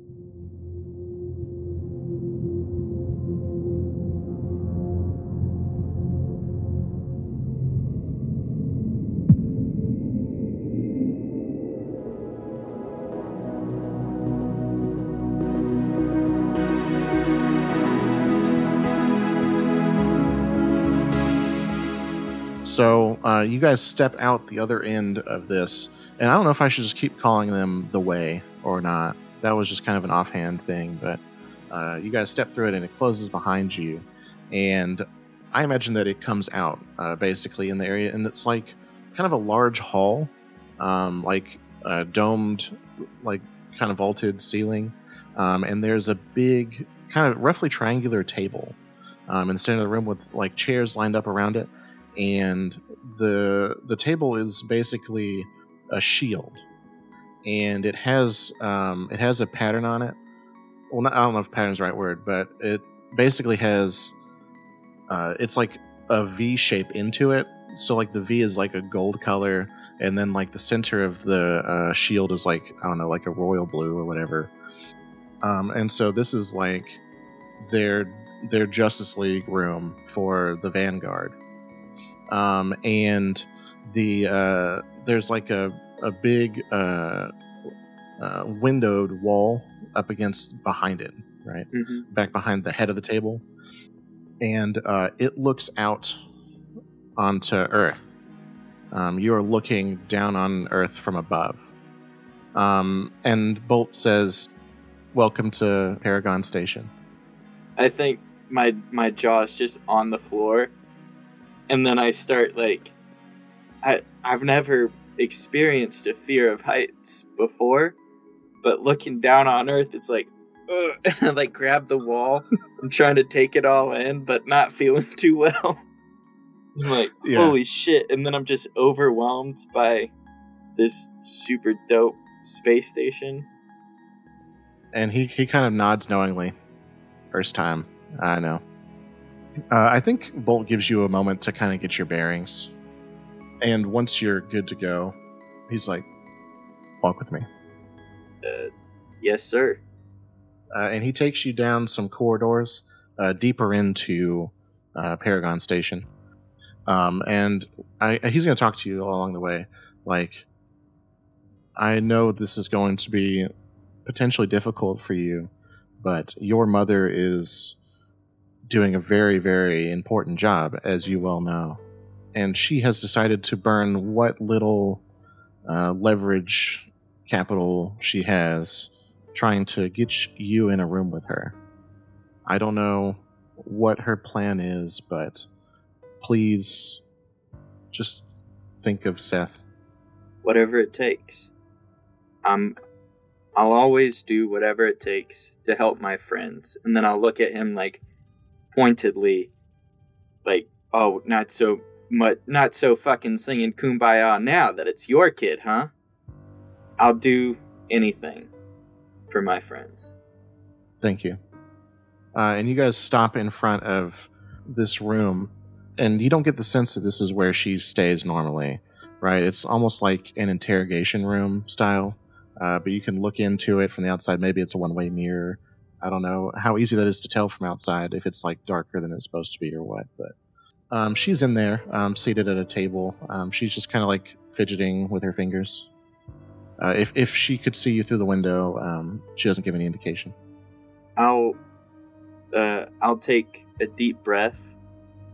So you guys step out the other end of this, and I don't know if I should just keep calling them the way or not. That was just kind of an offhand thing, but you guys step through it and it closes behind you, and I imagine that it comes out basically in the area, and it's like kind of a large hall, like a domed, like kind of vaulted ceiling, and there's a big kind of roughly triangular table in the center of the room with like chairs lined up around it. And the table is basically a shield, and it has a pattern on it. Well, I don't know if pattern's the right word, but it basically has it's like a V shape into it. So like the V is like a gold color, and then like the center of the shield is like, I don't know, like a royal blue or whatever. And so this is like their Justice League room for the Vanguard. And there's like a big windowed wall up behind it, right? Mm-hmm. Back behind the head of the table. And it looks out onto Earth. You are looking down on Earth from above. And Bolt says, "Welcome to Paragon Station." I think my jaw is just on the floor. And then I start, like, I've never experienced a fear of heights before, but looking down on Earth, it's like, ugh, and I, like, grab the wall. I'm trying to take it all in, but not feeling too well. I'm like, holy shit. And then I'm just overwhelmed by this super dope space station. And he kind of nods knowingly. First time, I know. I think Bolt gives you a moment to kind of get your bearings. And once you're good to go, he's like, "Walk with me." Yes, sir. And he takes you down some corridors deeper into Paragon Station. And he's going to talk to you along the way. Like, I know this is going to be potentially difficult for you, but your mother is doing a very, very important job, as you well know. And she has decided to burn what little leverage capital she has trying to get you in a room with her. I don't know what her plan is, but please just think of Seth. Whatever it takes. I'll always do whatever it takes to help my friends. And then I'll look at him like pointedly, like, oh, not so fucking singing Kumbaya now that it's your kid, huh? I'll do anything for my friends. Thank you. And you guys stop in front of this room, and you don't get the sense that this is where she stays normally, right? It's almost like an interrogation room style, but you can look into it from the outside. Maybe it's a one-way mirror. I don't know how easy that is to tell from outside, if it's like darker than it's supposed to be or what, but she's in there, seated at a table. She's just kind of like fidgeting with her fingers. If she could see you through the window, she doesn't give any indication. I'll take a deep breath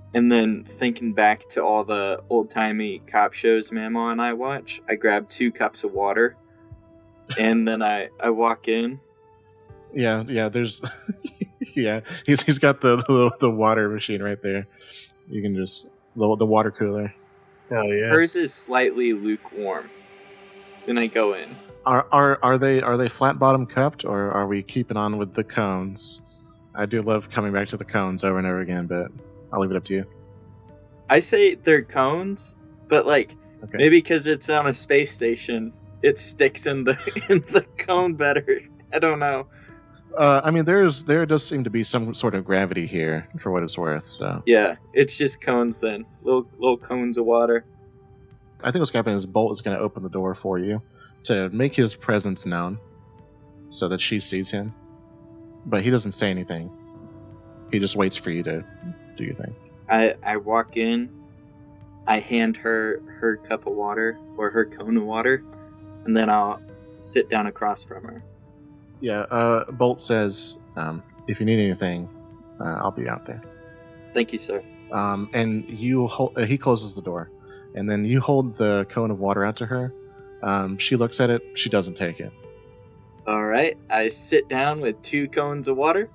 And then thinking back to all the old-timey cop shows Mama and I watch, I grab 2 cups of water, and then I walk in. Yeah, there's yeah, he's got the water machine right there. You can just the water cooler. Hell yeah. Hers is slightly lukewarm. Then I go in. Are they flat bottom cupped, or are we keeping on with the cones? I do love coming back to the cones over and over again, but I'll leave it up to you. I say they're cones, but like Okay. maybe because it's on a space station, it sticks in the in the cone better. I don't know. I mean, there does seem to be some sort of gravity here, for what it's worth. So Yeah, it's just cones then. Little cones of water. I think what's happening is Bolt is going to open the door for you to make his presence known, so that she sees him. But he doesn't say anything. He just waits for you to do your thing. I walk in, I hand her cup of water or her cone of water, and then I'll sit down across from her. Yeah, Bolt says, if you need anything, I'll be out there. Thank you, sir. And he closes the door, and then you hold the cone of water out to her. She looks at it. She doesn't take it. All right, I sit down with 2 cones of water.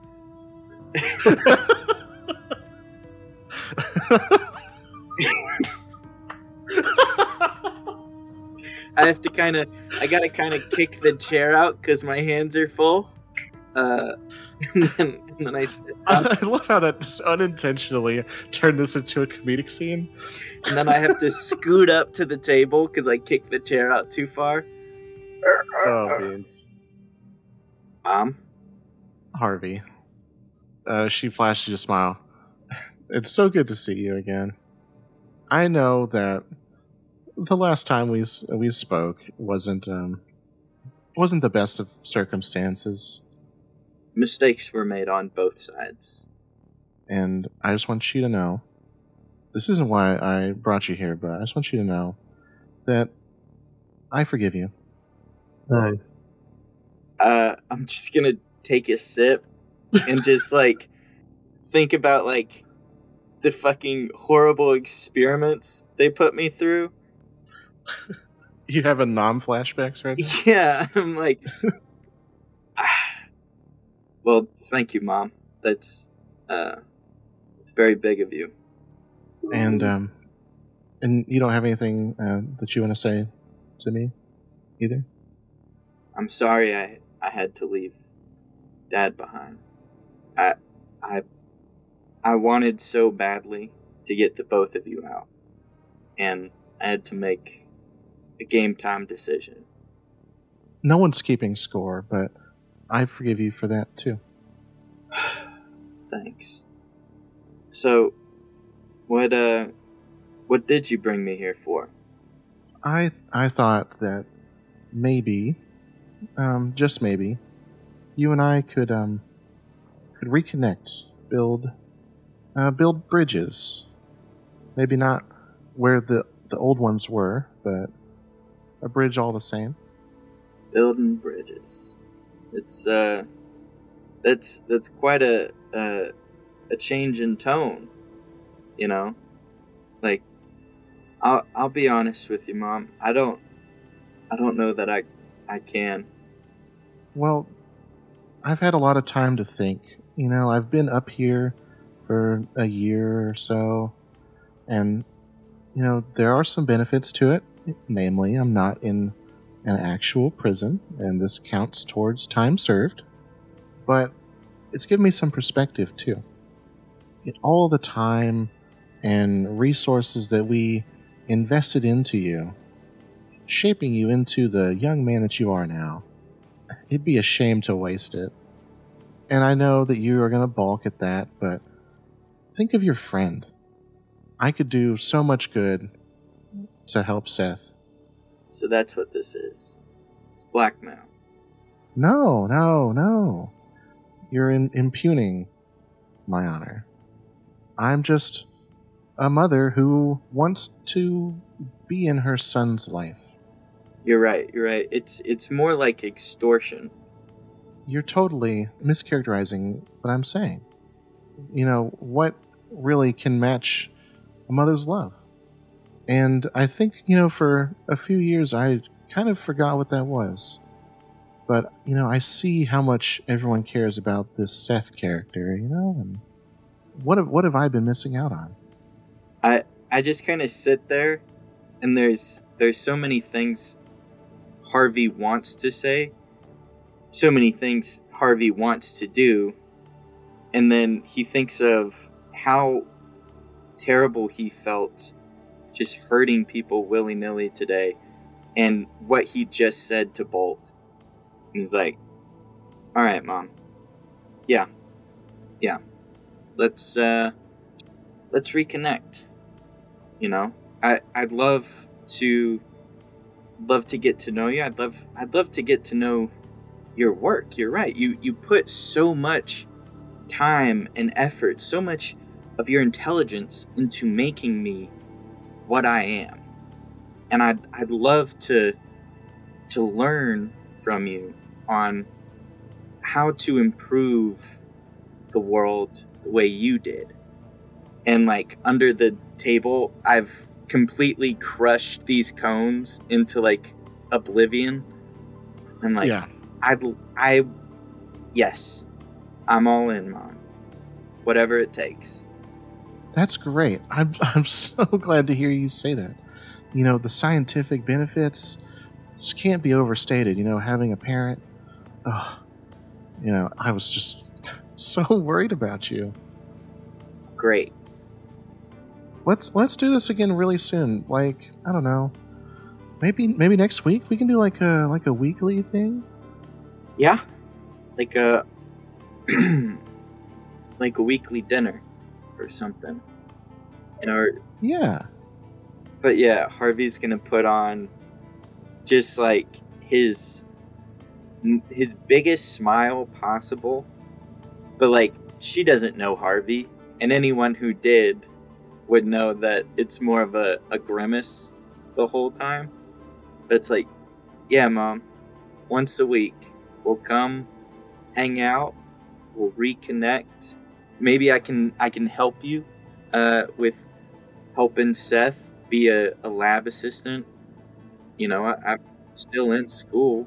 I gotta kind of kick the chair out because my hands are full. And then I sit down, I love how that just unintentionally turned this into a comedic scene. and then I have to scoot up to the table because I kicked the chair out too far. Oh, beans. Mom? Harvey. She flashed you a smile. It's so good to see you again. I know that the last time we spoke wasn't the best of circumstances, Mistakes were made on both sides. and I just want you to know. This isn't why I brought you here, but I just want you to know that I forgive you. Nice. I'm just gonna take a sip and just like think about like the fucking horrible experiments they put me through. You have a non-flashbacks right now? Yeah, I'm like, well, thank you, Mom. That's it's very big of you. And you don't have anything that you want to say to me either? I'm sorry I had to leave Dad behind. I wanted so badly to get the both of you out, and I had to make a game time decision. No one's keeping score, but I forgive you for that too. Thanks. So, what did you bring me here for? I thought that maybe, just maybe, you and I could reconnect, build bridges. Maybe not where the old ones were, but a bridge all the same. Building bridges. It's that's quite a change in tone, you know? Like, I'll be honest with you, Mom. I don't know that I can. Well, I've had a lot of time to think. You know, I've been up here for a year or so, and, you know, there are some benefits to it. Namely, I'm not in an actual prison, and this counts towards time served. But it's given me some perspective, too. All the time and resources that we invested into you, shaping you into the young man that you are now, it'd be a shame to waste it. And I know that you are going to balk at that, but think of your friend. I could do so much good to help Seth. So that's what this is. It's blackmail. No. You're impugning my honor. I'm just a mother who wants to be in her son's life. You're right. It's more like extortion. You're totally mischaracterizing what I'm saying. You know, what really can match a mother's love. And I think, for a few years I kind of forgot what that was. But, I see how much everyone cares about this Seth character, and what have I been missing out on? I just kind of sit there, and there's so many things Harvey wants to say, so many things Harvey wants to do, and then he thinks of how terrible he felt just hurting people willy-nilly today, and what he just said to Bolt. And he's like, all right, Mom. Yeah. Let's reconnect. I'd love to get to know you. I'd love to get to know your work. You're right. You put so much time and effort, so much of your intelligence into making me what I am. And I'd love to learn from you on how to improve the world the way you did. And like under the table, I've completely crushed these cones into like oblivion. I'm like, Yeah. Yes, I'm all in, Mom. Whatever it takes. That's great. I'm so glad to hear you say that. The scientific benefits just can't be overstated. Having a parent. Oh, I was just so worried about you. Great. Let's do this again really soon. Like, I don't know. Maybe next week we can do like a weekly thing. Yeah, like a like a weekly dinner or something. Yeah. But yeah, Harvey's gonna put on just like his biggest smile possible. But like, she doesn't know Harvey, and anyone who did would know that it's more of a grimace the whole time. But it's like, yeah, Mom, once a week we'll come hang out, we'll reconnect. Maybe I can help you with helping Seth be a lab assistant. I'm still in school.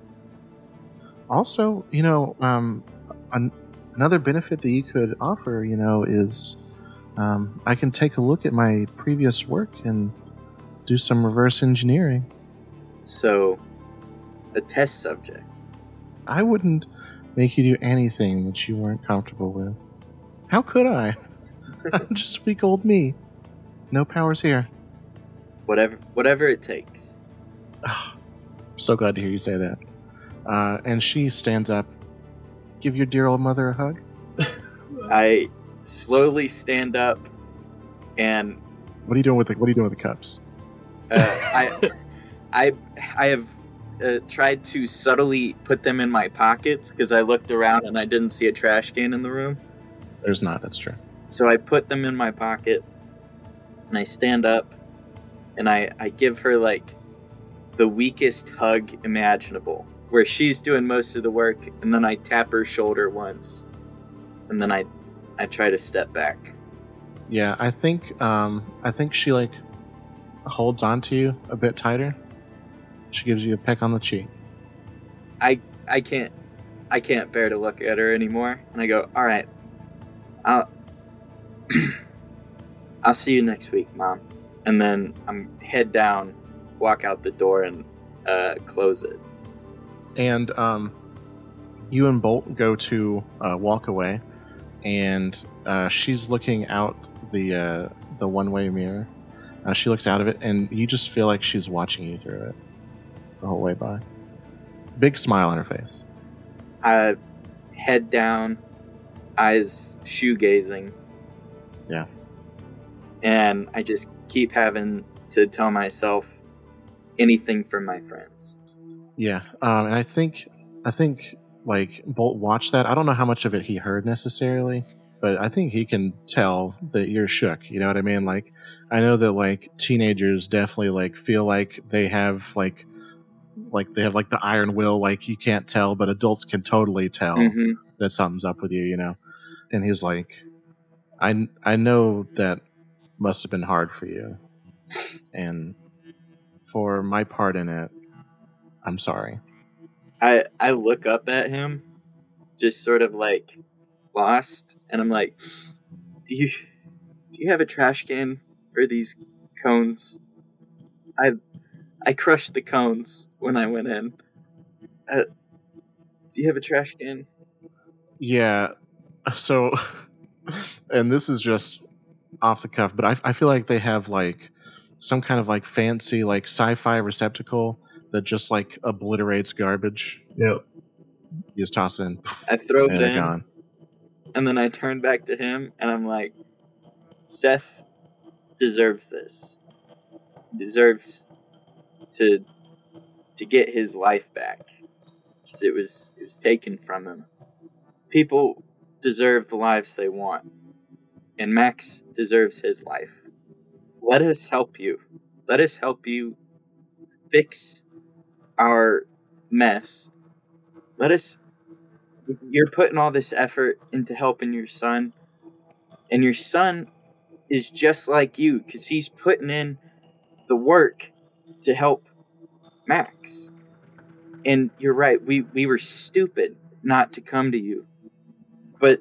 Also, another benefit that you could offer, is I can take a look at my previous work and do some reverse engineering. So, a test subject. I wouldn't make you do anything that you weren't comfortable with. How could I? I'm just weak old me. No powers here. Whatever it takes. I'm so glad to hear you say that. And she stands up. Give your dear old mother a hug. I slowly stand up, and What are you doing with the cups? I have tried to subtly put them in my pockets because I looked around and I didn't see a trash can in the room. There's not. That's true. So I put them in my pocket, and I stand up, and I give her like the weakest hug imaginable, where she's doing most of the work, and then I tap her shoulder once, and then I try to step back. Yeah, I think she like holds on to you a bit tighter. She gives you a peck on the cheek. I can't bear to look at her anymore, and I go, all right, I'll see you next week, Mom. And then I'm head down, walk out the door, and close it. And you and Bolt go to walk away, and she's looking out the one-way mirror. She looks out of it, and you just feel like she's watching you through it the whole way by. Big smile on her face. Head down, eyes shoegazing. Yeah. And I just keep having to tell myself anything for my friends. Yeah, and I think like Bolt watched that. I don't know how much of it he heard necessarily, but I think he can tell that you're shook. You know what I mean? Like, I know that like teenagers definitely like feel like they have like they have like the iron will, like you can't tell, but adults can totally tell that something's up with you. And he's like, I know that must have been hard for you, and for my part in it, I'm sorry. I look up at him, just sort of like lost, and I'm like, do you have a trash can for these cones? I crushed the cones when I went in. Do you have a trash can? Yeah. So, and this is just off the cuff, but I feel like they have like some kind of like fancy like sci-fi receptacle that just like obliterates garbage. Yep. You just toss it in, I throw and it they're in, gone. and then I turn back to him, and I'm like, Seth deserves this. He deserves to get his life back, because it was taken from him. People deserve the lives they want, and Max deserves his life. Let us help you. Let us help you fix our mess. Let us. You're putting all this effort into helping your son, and your son is just like you, because he's putting in the work to help Max. And you're right, we were stupid not to come to you. But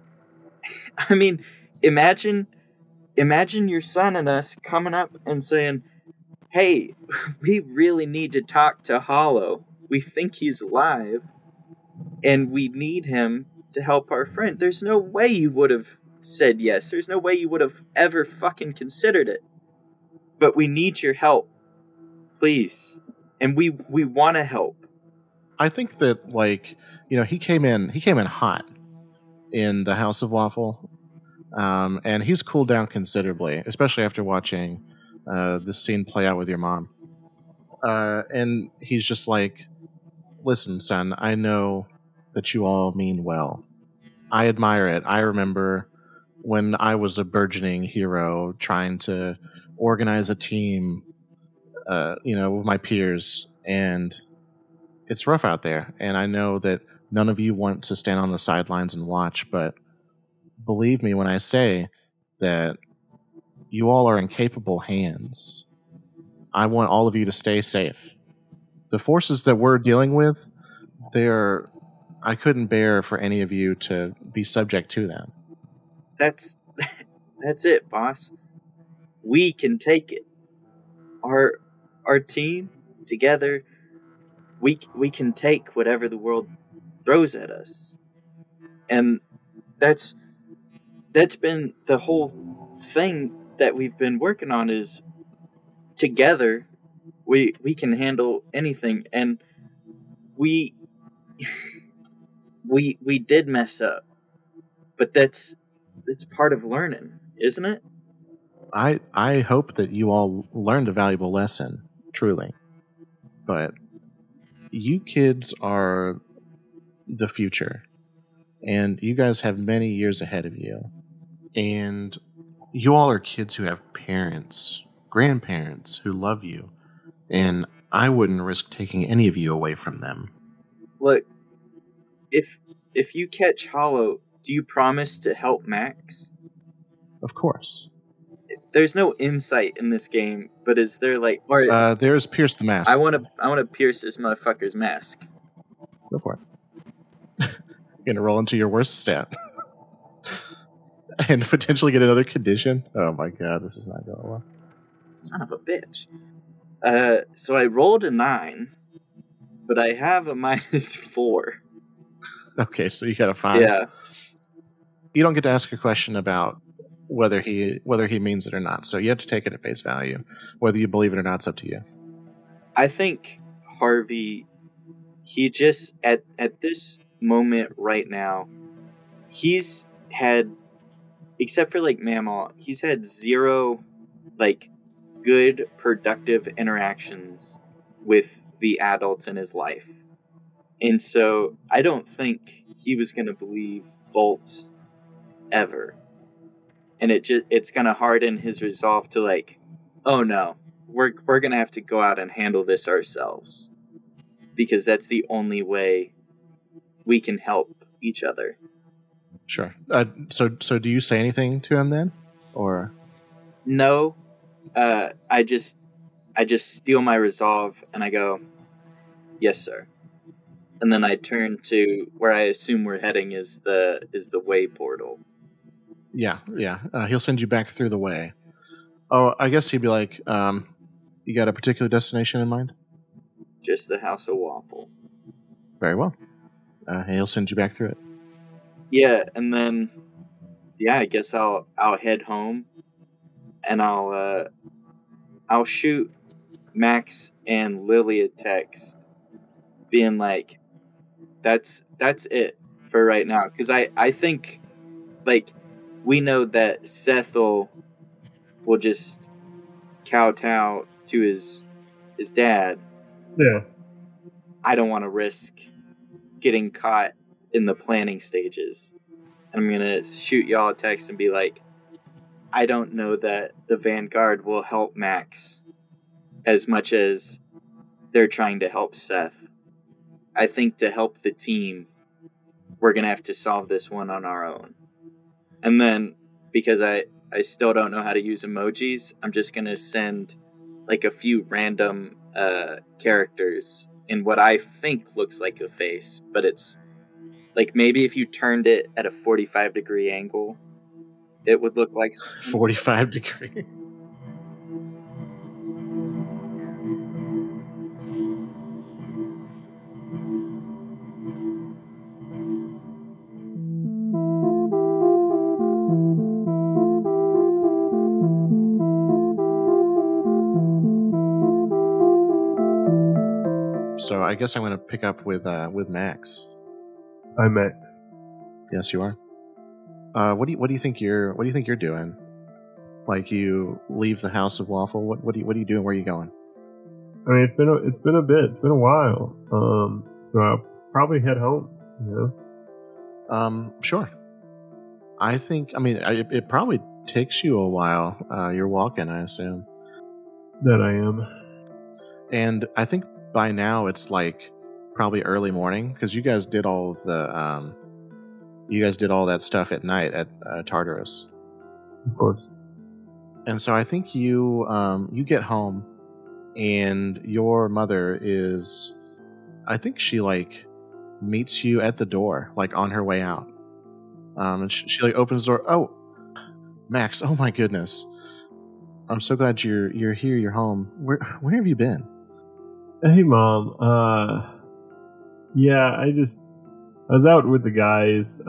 I mean, imagine your son and us coming up and saying, "Hey, we really need to talk to Hollow. We think he's alive, and we need him to help our friend." There's no way you would have said yes. There's no way you would have ever fucking considered it. But we need your help, please, and we want to help. I think that like he came in hot in the House of Waffle, and he's cooled down considerably, especially after watching this scene play out with your mom. And he's just like, "Listen, son, I know that you all mean well. I admire it. I remember when I was a burgeoning hero trying to organize a team, with my peers, and it's rough out there. And I know that none of you want to stand on the sidelines and watch, but believe me when I say that you all are in capable hands. I want all of you to stay safe. The forces that we're dealing with, I couldn't bear for any of you to be subject to them." That's it, boss. We can take it. Our team together, we can take whatever the world throws at us. And that's been the whole thing that we've been working on, is together we can handle anything. And we we did mess up, but it's part of learning, isn't it? I hope that you all learned a valuable lesson, truly. But you kids are the future, and you guys have many years ahead of you. And you all are kids who have parents, grandparents who love you, and I wouldn't risk taking any of you away from them. Look, if you catch Hollow, do you promise to help Max? Of course. There's no insight in this game, but is there like, or There's Pierce the Mask. I want to pierce this motherfucker's mask. Go for it. You're gonna roll into your worst stat. And potentially get another condition. Oh my god, this is not going well. Son of a bitch. So I rolled a 9, but I have a -4. Okay, so you got a 5. Yeah. You don't get to ask a question about whether he means it or not. So you have to take it at face value. Whether you believe it or not, it's up to you. I think Harvey, he just at this moment right now, he's had, except for like Mamaw, he's had 0 like good productive interactions with the adults in his life. And so I don't think he was going to believe Bolt ever. And it's going to harden his resolve to like, oh no, we're going to have to go out and handle this ourselves, because that's the only way we can help each other. Sure. So do you say anything to him then, or? No, I just steal my resolve and I go, yes, sir. And then I turn to where I assume we're heading is the way portal. Yeah. He'll send you back through the way. Oh, I guess he'd be like, you got a particular destination in mind? Just the House of Waffle. Very well. He'll send you back through it. Yeah, and then I guess I'll head home and I'll shoot Max and Lily a text being like, that's it for right now, because I think, like, we know that Seth will just kowtow to his dad. Yeah. I don't want to risk getting caught in the planning stages. I'm gonna shoot y'all a text and be like, I don't know that the Vanguard will help Max as much as they're trying to help Seth. I think to help the team, we're gonna have to solve this one on our own. And then, because I still don't know how to use emojis, I'm just gonna send like a few random characters in what I think looks like a face, but it's like maybe if you turned it at a 45-degree angle, it would look like 45 degree. So I guess I'm going to pick up with Max. I'm Max. Yes, you are. What do you think you're doing? Like, you leave the House of Waffle. What are you doing? Where are you going? I mean, it's been a bit. It's been a while. So I'll probably head home. You know. Sure. I think. I mean, it probably takes you a while. You're walking, I assume. That I am. And I think by now it's like probably early morning, because you guys did all of the you guys did all that stuff at night at Tartarus. Of course. And so I think you get home, and your mother is, I think she like meets you at the door, like on her way out. And she like opens the door. Oh, Max! Oh my goodness! I'm so glad you're here. You're home. Where have you been? Hey, Mom. Yeah, I was out with the guys.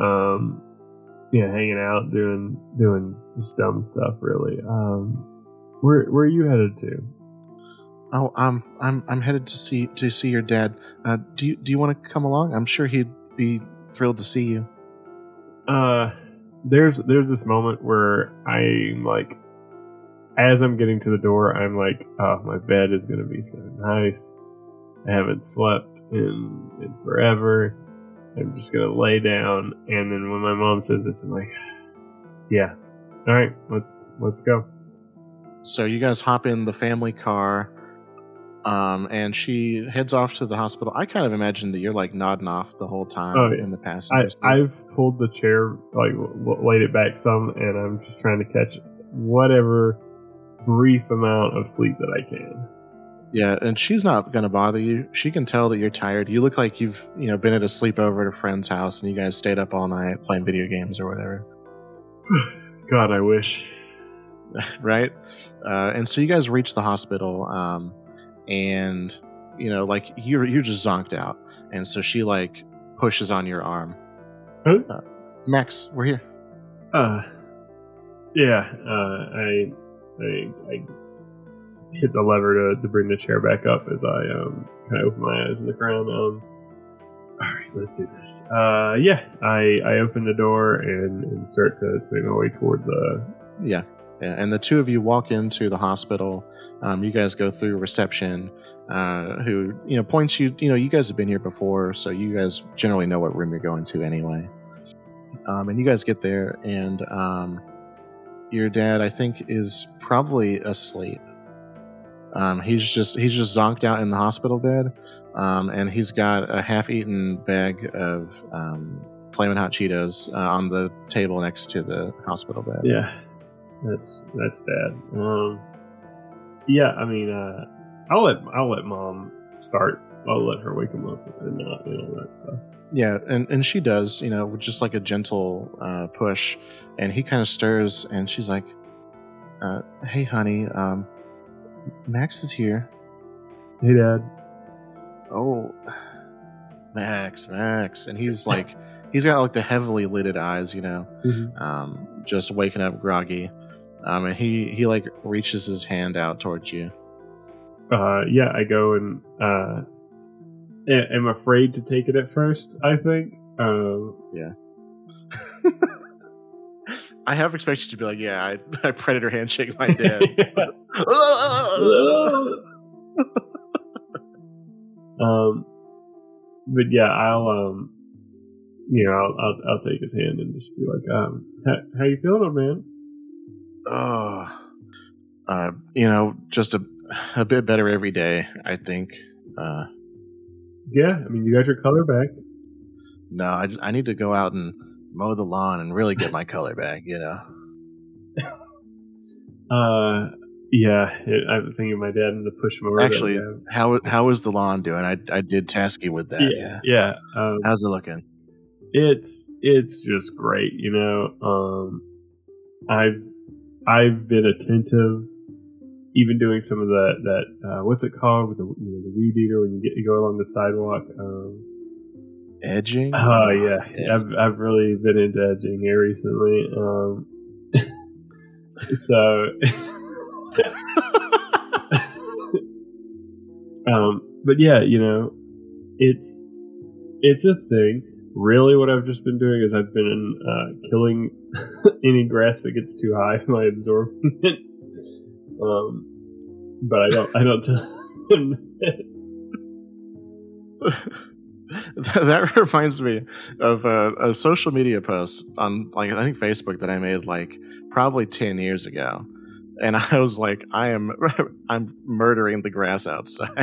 Hanging out, doing just dumb stuff, really. Where are you headed to? Oh, I'm headed to see your dad. Do you want to come along? I'm sure he'd be thrilled to see you. There's this moment where I'm like, as I'm getting to the door, I'm like, oh, my bed is gonna be so nice. I haven't slept in forever. I'm just gonna lay down, and then when my mom says this, I'm like, yeah, all right, let's go. So you guys hop in the family car, and she heads off to the hospital. I kind of imagine that you're like nodding off the whole time in the passenger seat. I've pulled the chair, like laid it back some, and I'm just trying to catch whatever brief amount of sleep that I can. Yeah, and she's not going to bother you. She can tell that you're tired. You look like you've been at a sleepover at a friend's house, and you guys stayed up all night playing video games or whatever. God, I wish. Right? And so you guys reach the hospital, and like you're just zonked out, and so she like pushes on your arm. Huh? Max, we're here. Yeah. I hit the lever to bring the chair back up as I kind of open my eyes and look around. All right, let's do this. I open the door and start to make my way toward the. Yeah. And the two of you walk into the hospital. You guys go through reception, who points you. You guys have been here before, so you guys generally know what room you're going to anyway. And you guys get there, and your dad, I think, is probably asleep. He's just zonked out in the hospital bed, and he's got a half-eaten bag of Flamin' Hot Cheetos on the table next to the hospital bed. Yeah, that's Dad. Yeah, I mean, I'll let Mom start. I'll let her wake him up and all that stuff. Yeah, and she does, with just like a gentle push, and he kind of stirs, and she's like, "Hey, honey, Max is here." Hey, Dad. Oh, Max, and he's like, he's got like the heavily lidded eyes, Mm-hmm. just waking up groggy, and he like reaches his hand out towards you. Yeah, I go and am afraid to take it at first. I think. Yeah. I have expected you to be like, yeah, I predator handshake my dad. But yeah, I'll take his hand and just be like, how you feeling, old man? Just a bit better every day, I think. Yeah, I mean, you got your color back. No, I need to go out and mow the lawn and really get my color back, Yeah, I'm thinking of my dad and the push mower. Actually, how is the lawn doing? I did task you with that. Yeah. How's it looking? It's just great, I've been attentive, even doing some of that what's it called with the weed eater when you go along the sidewalk. Edging? Oh yeah. I've really been into edging here recently. So but yeah, it's a thing. Really, what I've just been doing is I've been killing any grass that gets too high by absorbing it. But I don't tell him that reminds me of a social media post on I think Facebook that I made probably 10 years ago, and I was like, I'm murdering the grass outside.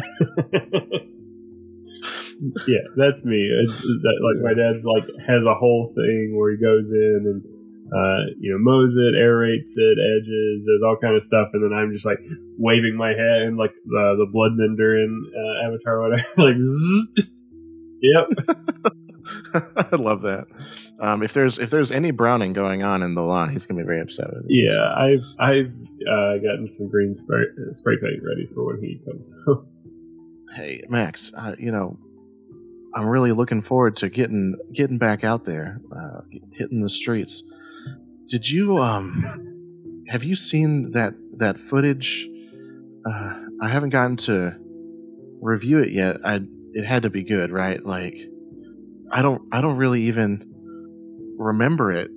Yeah, that's me. My dad's has a whole thing where he goes in and mows it, aerates it, edges, there's all kind of stuff, and then I'm just waving my hand like the Bloodbender in Avatar, or whatever. Yep. I love that. If there's any browning going on in the lawn, he's gonna be very upset with me. Yeah, I've gotten some green spray paint ready for when he comes home. Hey, Max, I'm really looking forward to getting back out there, hitting the streets. Did you have you seen that footage? I haven't gotten to review it yet. It had to be good, right? I don't really even remember it.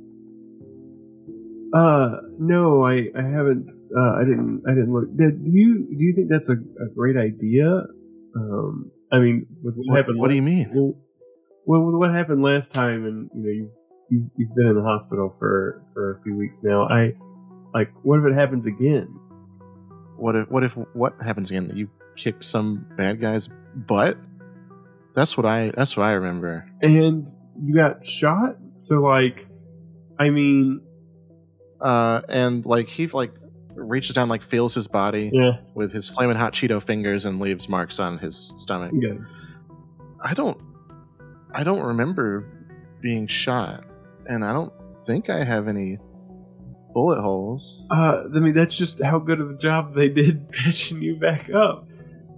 No, I haven't. I didn't look. Do you think that's a great idea? I mean, with what happened. What do you mean? Well, with what happened last time, and you've been in the hospital for a few weeks now. What if it happens again? What happens again? That you kick some bad guy's butt? That's what I remember. And you got shot. So I mean, and he reaches down, feels his body with his flaming hot Cheeto fingers and leaves marks on his stomach. Yeah. I don't remember being shot, and I don't think I have any bullet holes. I mean, that's just how good of a job they did patching you back up.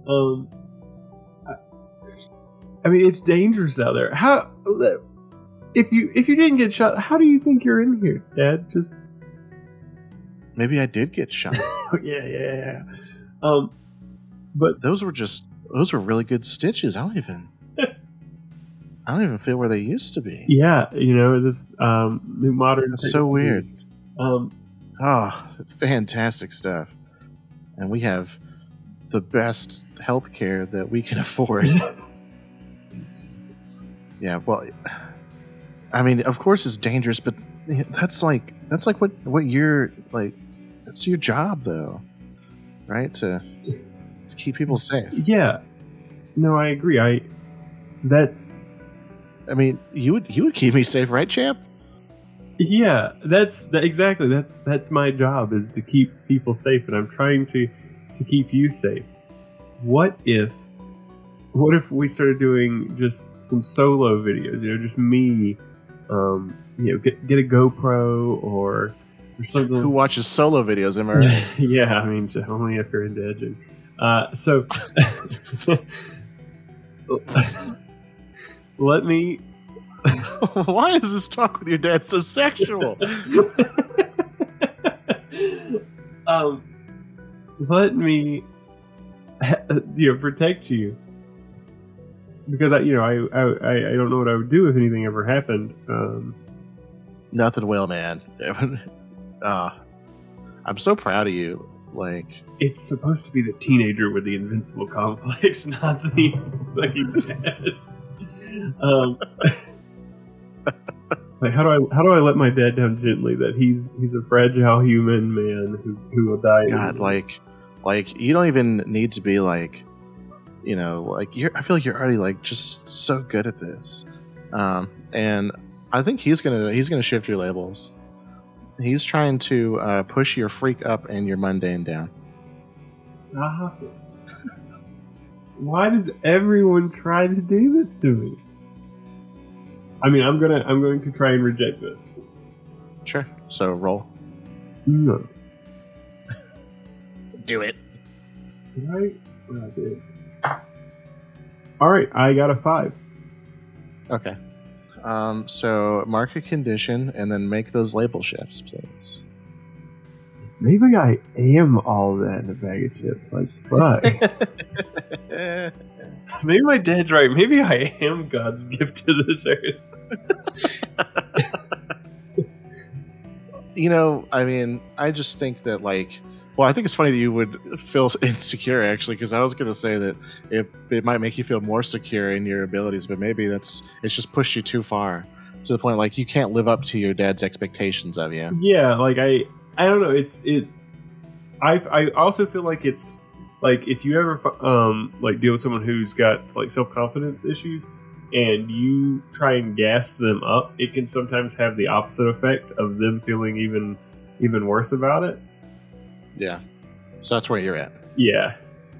I mean, it's dangerous out there. How if you didn't get shot, how do you think you're in here, Dad? Just maybe I did get shot. Yeah. But those were really good stitches. I don't even feel where they used to be. Yeah, this new modern. That's so weird. Fantastic stuff, and we have the best healthcare that we can afford. Yeah, well, I mean, of course it's dangerous, but that's what you're that's your job, though, right? To keep people safe. Yeah, no, I agree. I mean, you would keep me safe, right, champ? Yeah, exactly. That's my job, is to keep people safe, and I'm trying to keep you safe. What if we started doing just some solo videos? Just me. Get a GoPro or something. Who watches solo videos? Am I right? Yeah, I mean, only if you're into edging. So let me. Why is this talk with your dad so sexual? Let me, protect you, because I don't know what I would do if anything ever happened. Nothing will, man. I'm so proud of you. Like, it's supposed to be the teenager with the invincible complex, not the fucking dad. It's like, how do I let my dad down gently? That he's a fragile human man who will die. God, like you don't even need to be like, I feel like you're already like just so good at this. And I think he's gonna shift your labels. He's trying to push your freak up and your mundane down. Stop it! Why does everyone try to do this to me? I mean, I'm going to try and reject this. Sure. So roll. No. Do it. Did I? Well, I did. All right, I got a 5. Okay. So mark a condition and then make those label shifts, please. Maybe I am all that in a bag of chips. Like, fuck. Maybe my dad's right. Maybe I am God's gift to this earth. I mean, I just think that, I think it's funny that you would feel insecure, actually, because I was going to say that it might make you feel more secure in your abilities, but maybe it's just pushed you too far to the point, you can't live up to your dad's expectations of you. Yeah, I don't know. I also feel like it's if you ever deal with someone who's got self-confidence issues and you try and gas them up, it can sometimes have the opposite effect of them feeling even worse about it. Yeah. So that's where you're at. Yeah.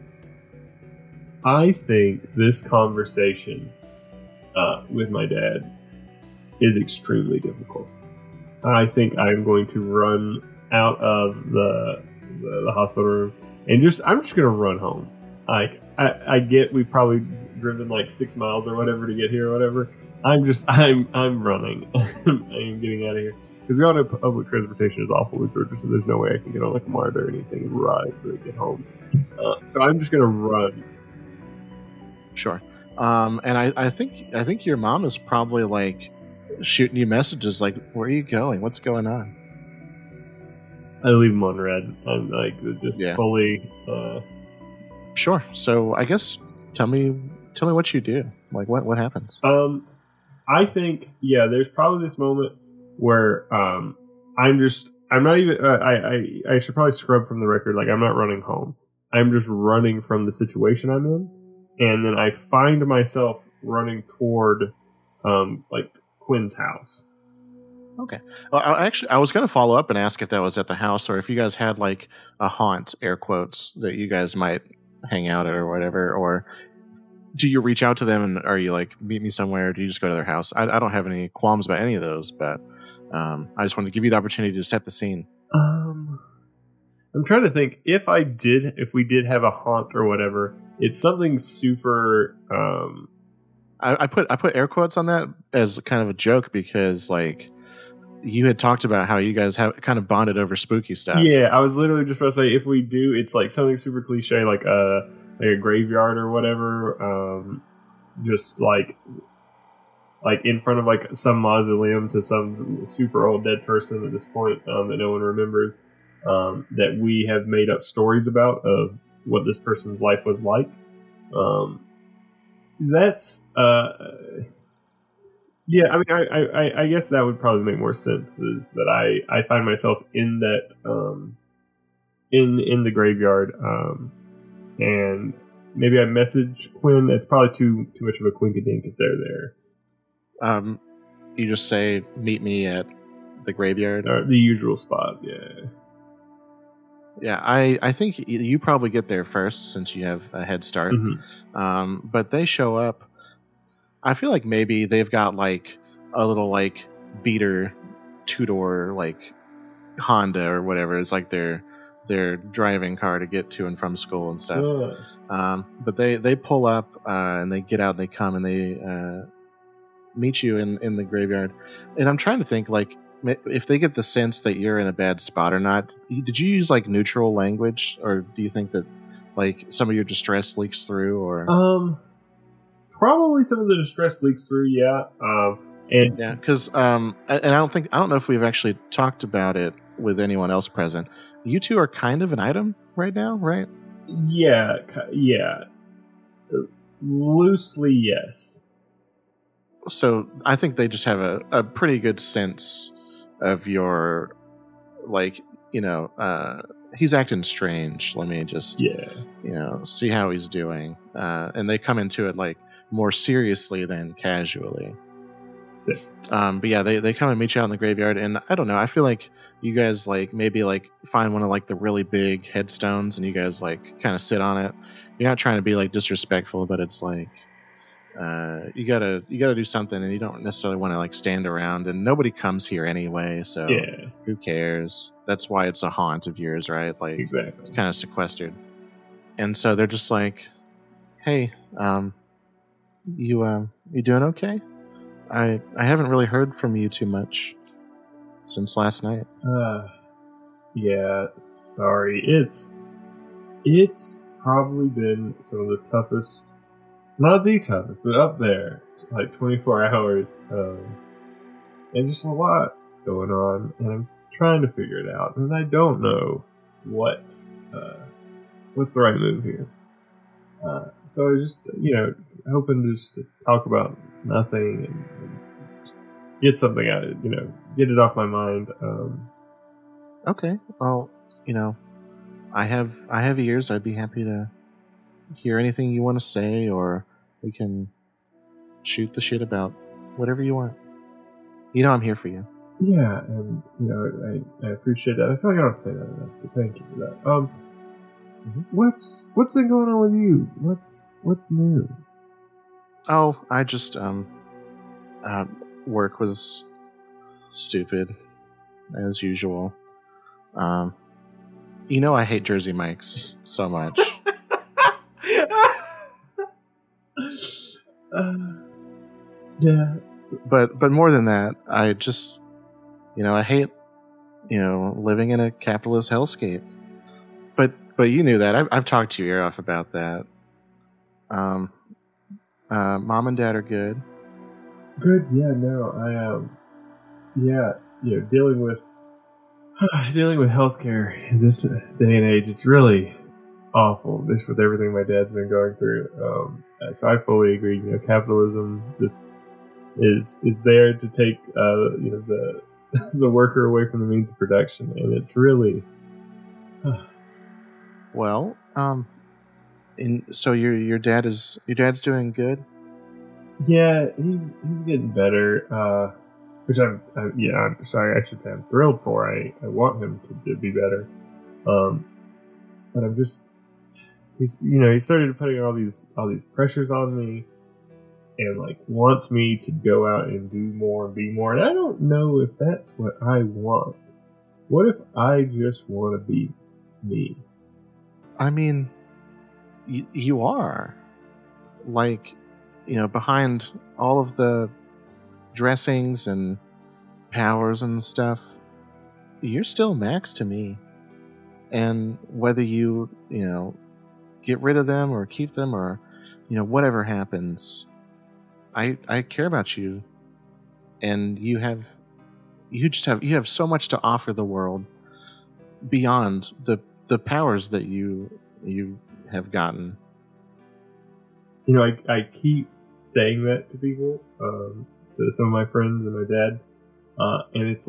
I think this conversation with my dad is extremely difficult. I think I'm going to run out of the hospital room and I'm just gonna run home. I get we've probably driven 6 miles or whatever to get here or whatever. I'm running. I am getting out of here because we all know public transportation is awful in Georgia, so there's no way I can get on a MARTA or anything and ride to get home. So I'm just gonna run. Sure. And I think your mom is probably shooting you messages where are you going? What's going on? I leave them on red. I'm fully. Sure. So I guess tell me what you do. What happens? I think there's probably this moment where I'm not even. I should probably scrub from the record. I'm not running home. I'm just running from the situation I'm in, and then I find myself running toward Quinn's house. Okay. Well, I was going to follow up and ask if that was at the house or if you guys had a haunt, air quotes, that you guys might hang out at or whatever. Or do you reach out to them and are you meet me somewhere? Or do you just go to their house? I don't have any qualms about any of those, but I just wanted to give you the opportunity to set the scene. I'm trying to think if we did have a haunt or whatever. It's something super. I put air quotes on that as kind of a joke because you had talked about how you guys have kind of bonded over spooky stuff. Yeah, I was literally just about to say if we do, it's something super cliche, like a graveyard or whatever. Just in front of some mausoleum to some super old dead person at this point that no one remembers. That we have made up stories about of what this person's life was like. That's yeah. I mean, I guess that would probably make more sense. Is that I find myself in that in the graveyard, and maybe I message Quinn. It's probably too much of a quinkadink if they're there. You just say, meet me at the graveyard. The usual spot, yeah. Yeah, I think you probably get there first since you have a head start. But they show up. I feel like maybe they've got like a little like beater two-door like Honda or whatever. It's like their driving car to get to and from school and stuff. But they pull up and they get out and they come and they meet you in the graveyard. And I'm trying to think like if they get the sense that you're in a bad spot or not. Did you use like neutral language, or do you think that like some of your distress leaks through? Or probably some of the distress leaks through, yeah. And yeah, because and I don't know if we've actually talked about it with anyone else present. You two are kind of an item right now, right? Yeah, loosely, yes. So I think they just have a pretty good sense of your, like, he's acting strange. Let me just, see how he's doing. And they come into it like more seriously than casually. Sick. But yeah, they come and meet you out in the graveyard, and I don't know. I feel like you guys like maybe like find one of like the really big headstones, and you guys like kind of sit on it. You're not trying to be like disrespectful, but it's like you gotta do something, and you don't necessarily want to like stand around. And nobody comes here anyway, so who cares? That's why it's a haunt of yours, right? Like exactly. It's kind of sequestered, and so they're just like, "Hey, you doing okay? I haven't really heard from you too much since last night." Yeah, sorry. It's probably been some of the toughest, not the toughest, but up there, like 24 hours. And just a lot's going on, and I'm trying to figure it out, and I don't know what's the right move here. So I was just, hoping just to talk about nothing and get something out of it, get it off my mind. Okay, well, I have ears. I'd be happy to hear anything you want to say, or we can shoot the shit about whatever you want. I'm here for you. Yeah, and I appreciate that. I feel like I don't say that enough, so thank you for that. What's been going on with you? What's new? Oh, I just work was stupid as usual. I hate Jersey Mike's so much. Yeah, but more than that, I just I hate living in a capitalist hellscape. But you knew that. I've talked to your ear off about that. Mom and Dad are good. Good, yeah. No, dealing with healthcare in this day and age, it's really awful. Just with everything my dad's been going through. So I fully agree. Capitalism just is there to take the worker away from the means of production, and it's really. Well, so your dad's doing good. Yeah, he's getting better. Which I'm sorry, I should say I'm thrilled for. I want him to be better. But I'm just he started putting all these pressures on me, and like wants me to go out and do more and be more. And I don't know if that's what I want. What if I just want to be me? I mean, you are, like, behind all of the dressings and powers and stuff, you're still Max to me. And whether you get rid of them or keep them, or whatever happens, I care about you, and you have so much to offer the world beyond the powers that you have gotten. I keep saying that to people, to some of my friends and my dad, and it's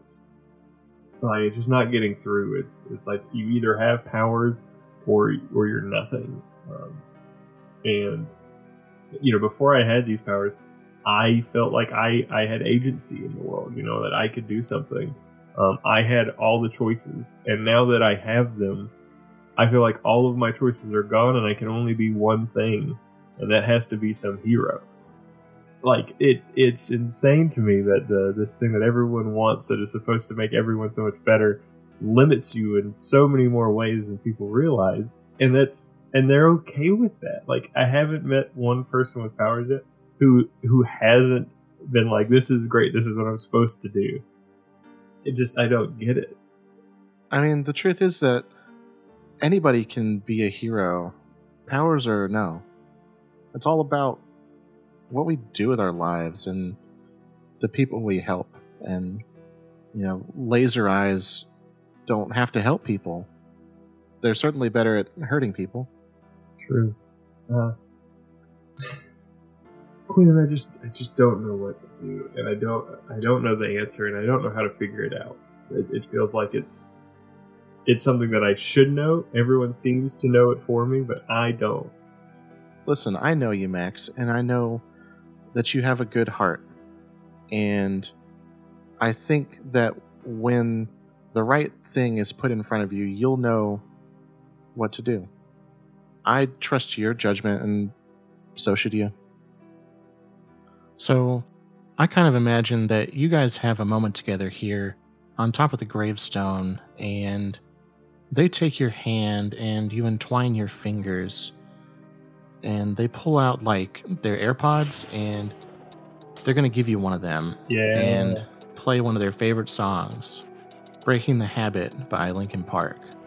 just not getting through. It's like you either have powers or you're nothing. And before I had these powers, I felt like I had agency in the world, you know, that I could do something. I had all the choices, and now that I have them, I feel like all of my choices are gone, and I can only be one thing, and that has to be some hero. Like it's insane to me that this thing that everyone wants, that is supposed to make everyone so much better, limits you in so many more ways than people realize, and they're okay with that. Like, I haven't met one person with powers yet who hasn't been like, this is great, this is what I'm supposed to do. I don't get it. I mean, the truth is that anybody can be a hero, powers or no. It's all about what we do with our lives and the people we help. And, you know, laser eyes don't have to help people. They're certainly better at hurting people. True. Quinn, I just don't know what to do, and I don't know the answer, and I don't know how to figure it out. It feels like it's something that I should know. Everyone seems to know it for me, but I don't. Listen, I know you, Max, and I know that you have a good heart. And I think that when the right thing is put in front of you, you'll know what to do. I trust your judgment, and so should you. So, I kind of imagine that you guys have a moment together here on top of the gravestone, and they take your hand and you entwine your fingers, and they pull out like their AirPods, and they're going to give you one of them. Yeah. And play one of their favorite songs, Breaking the Habit by Linkin Park.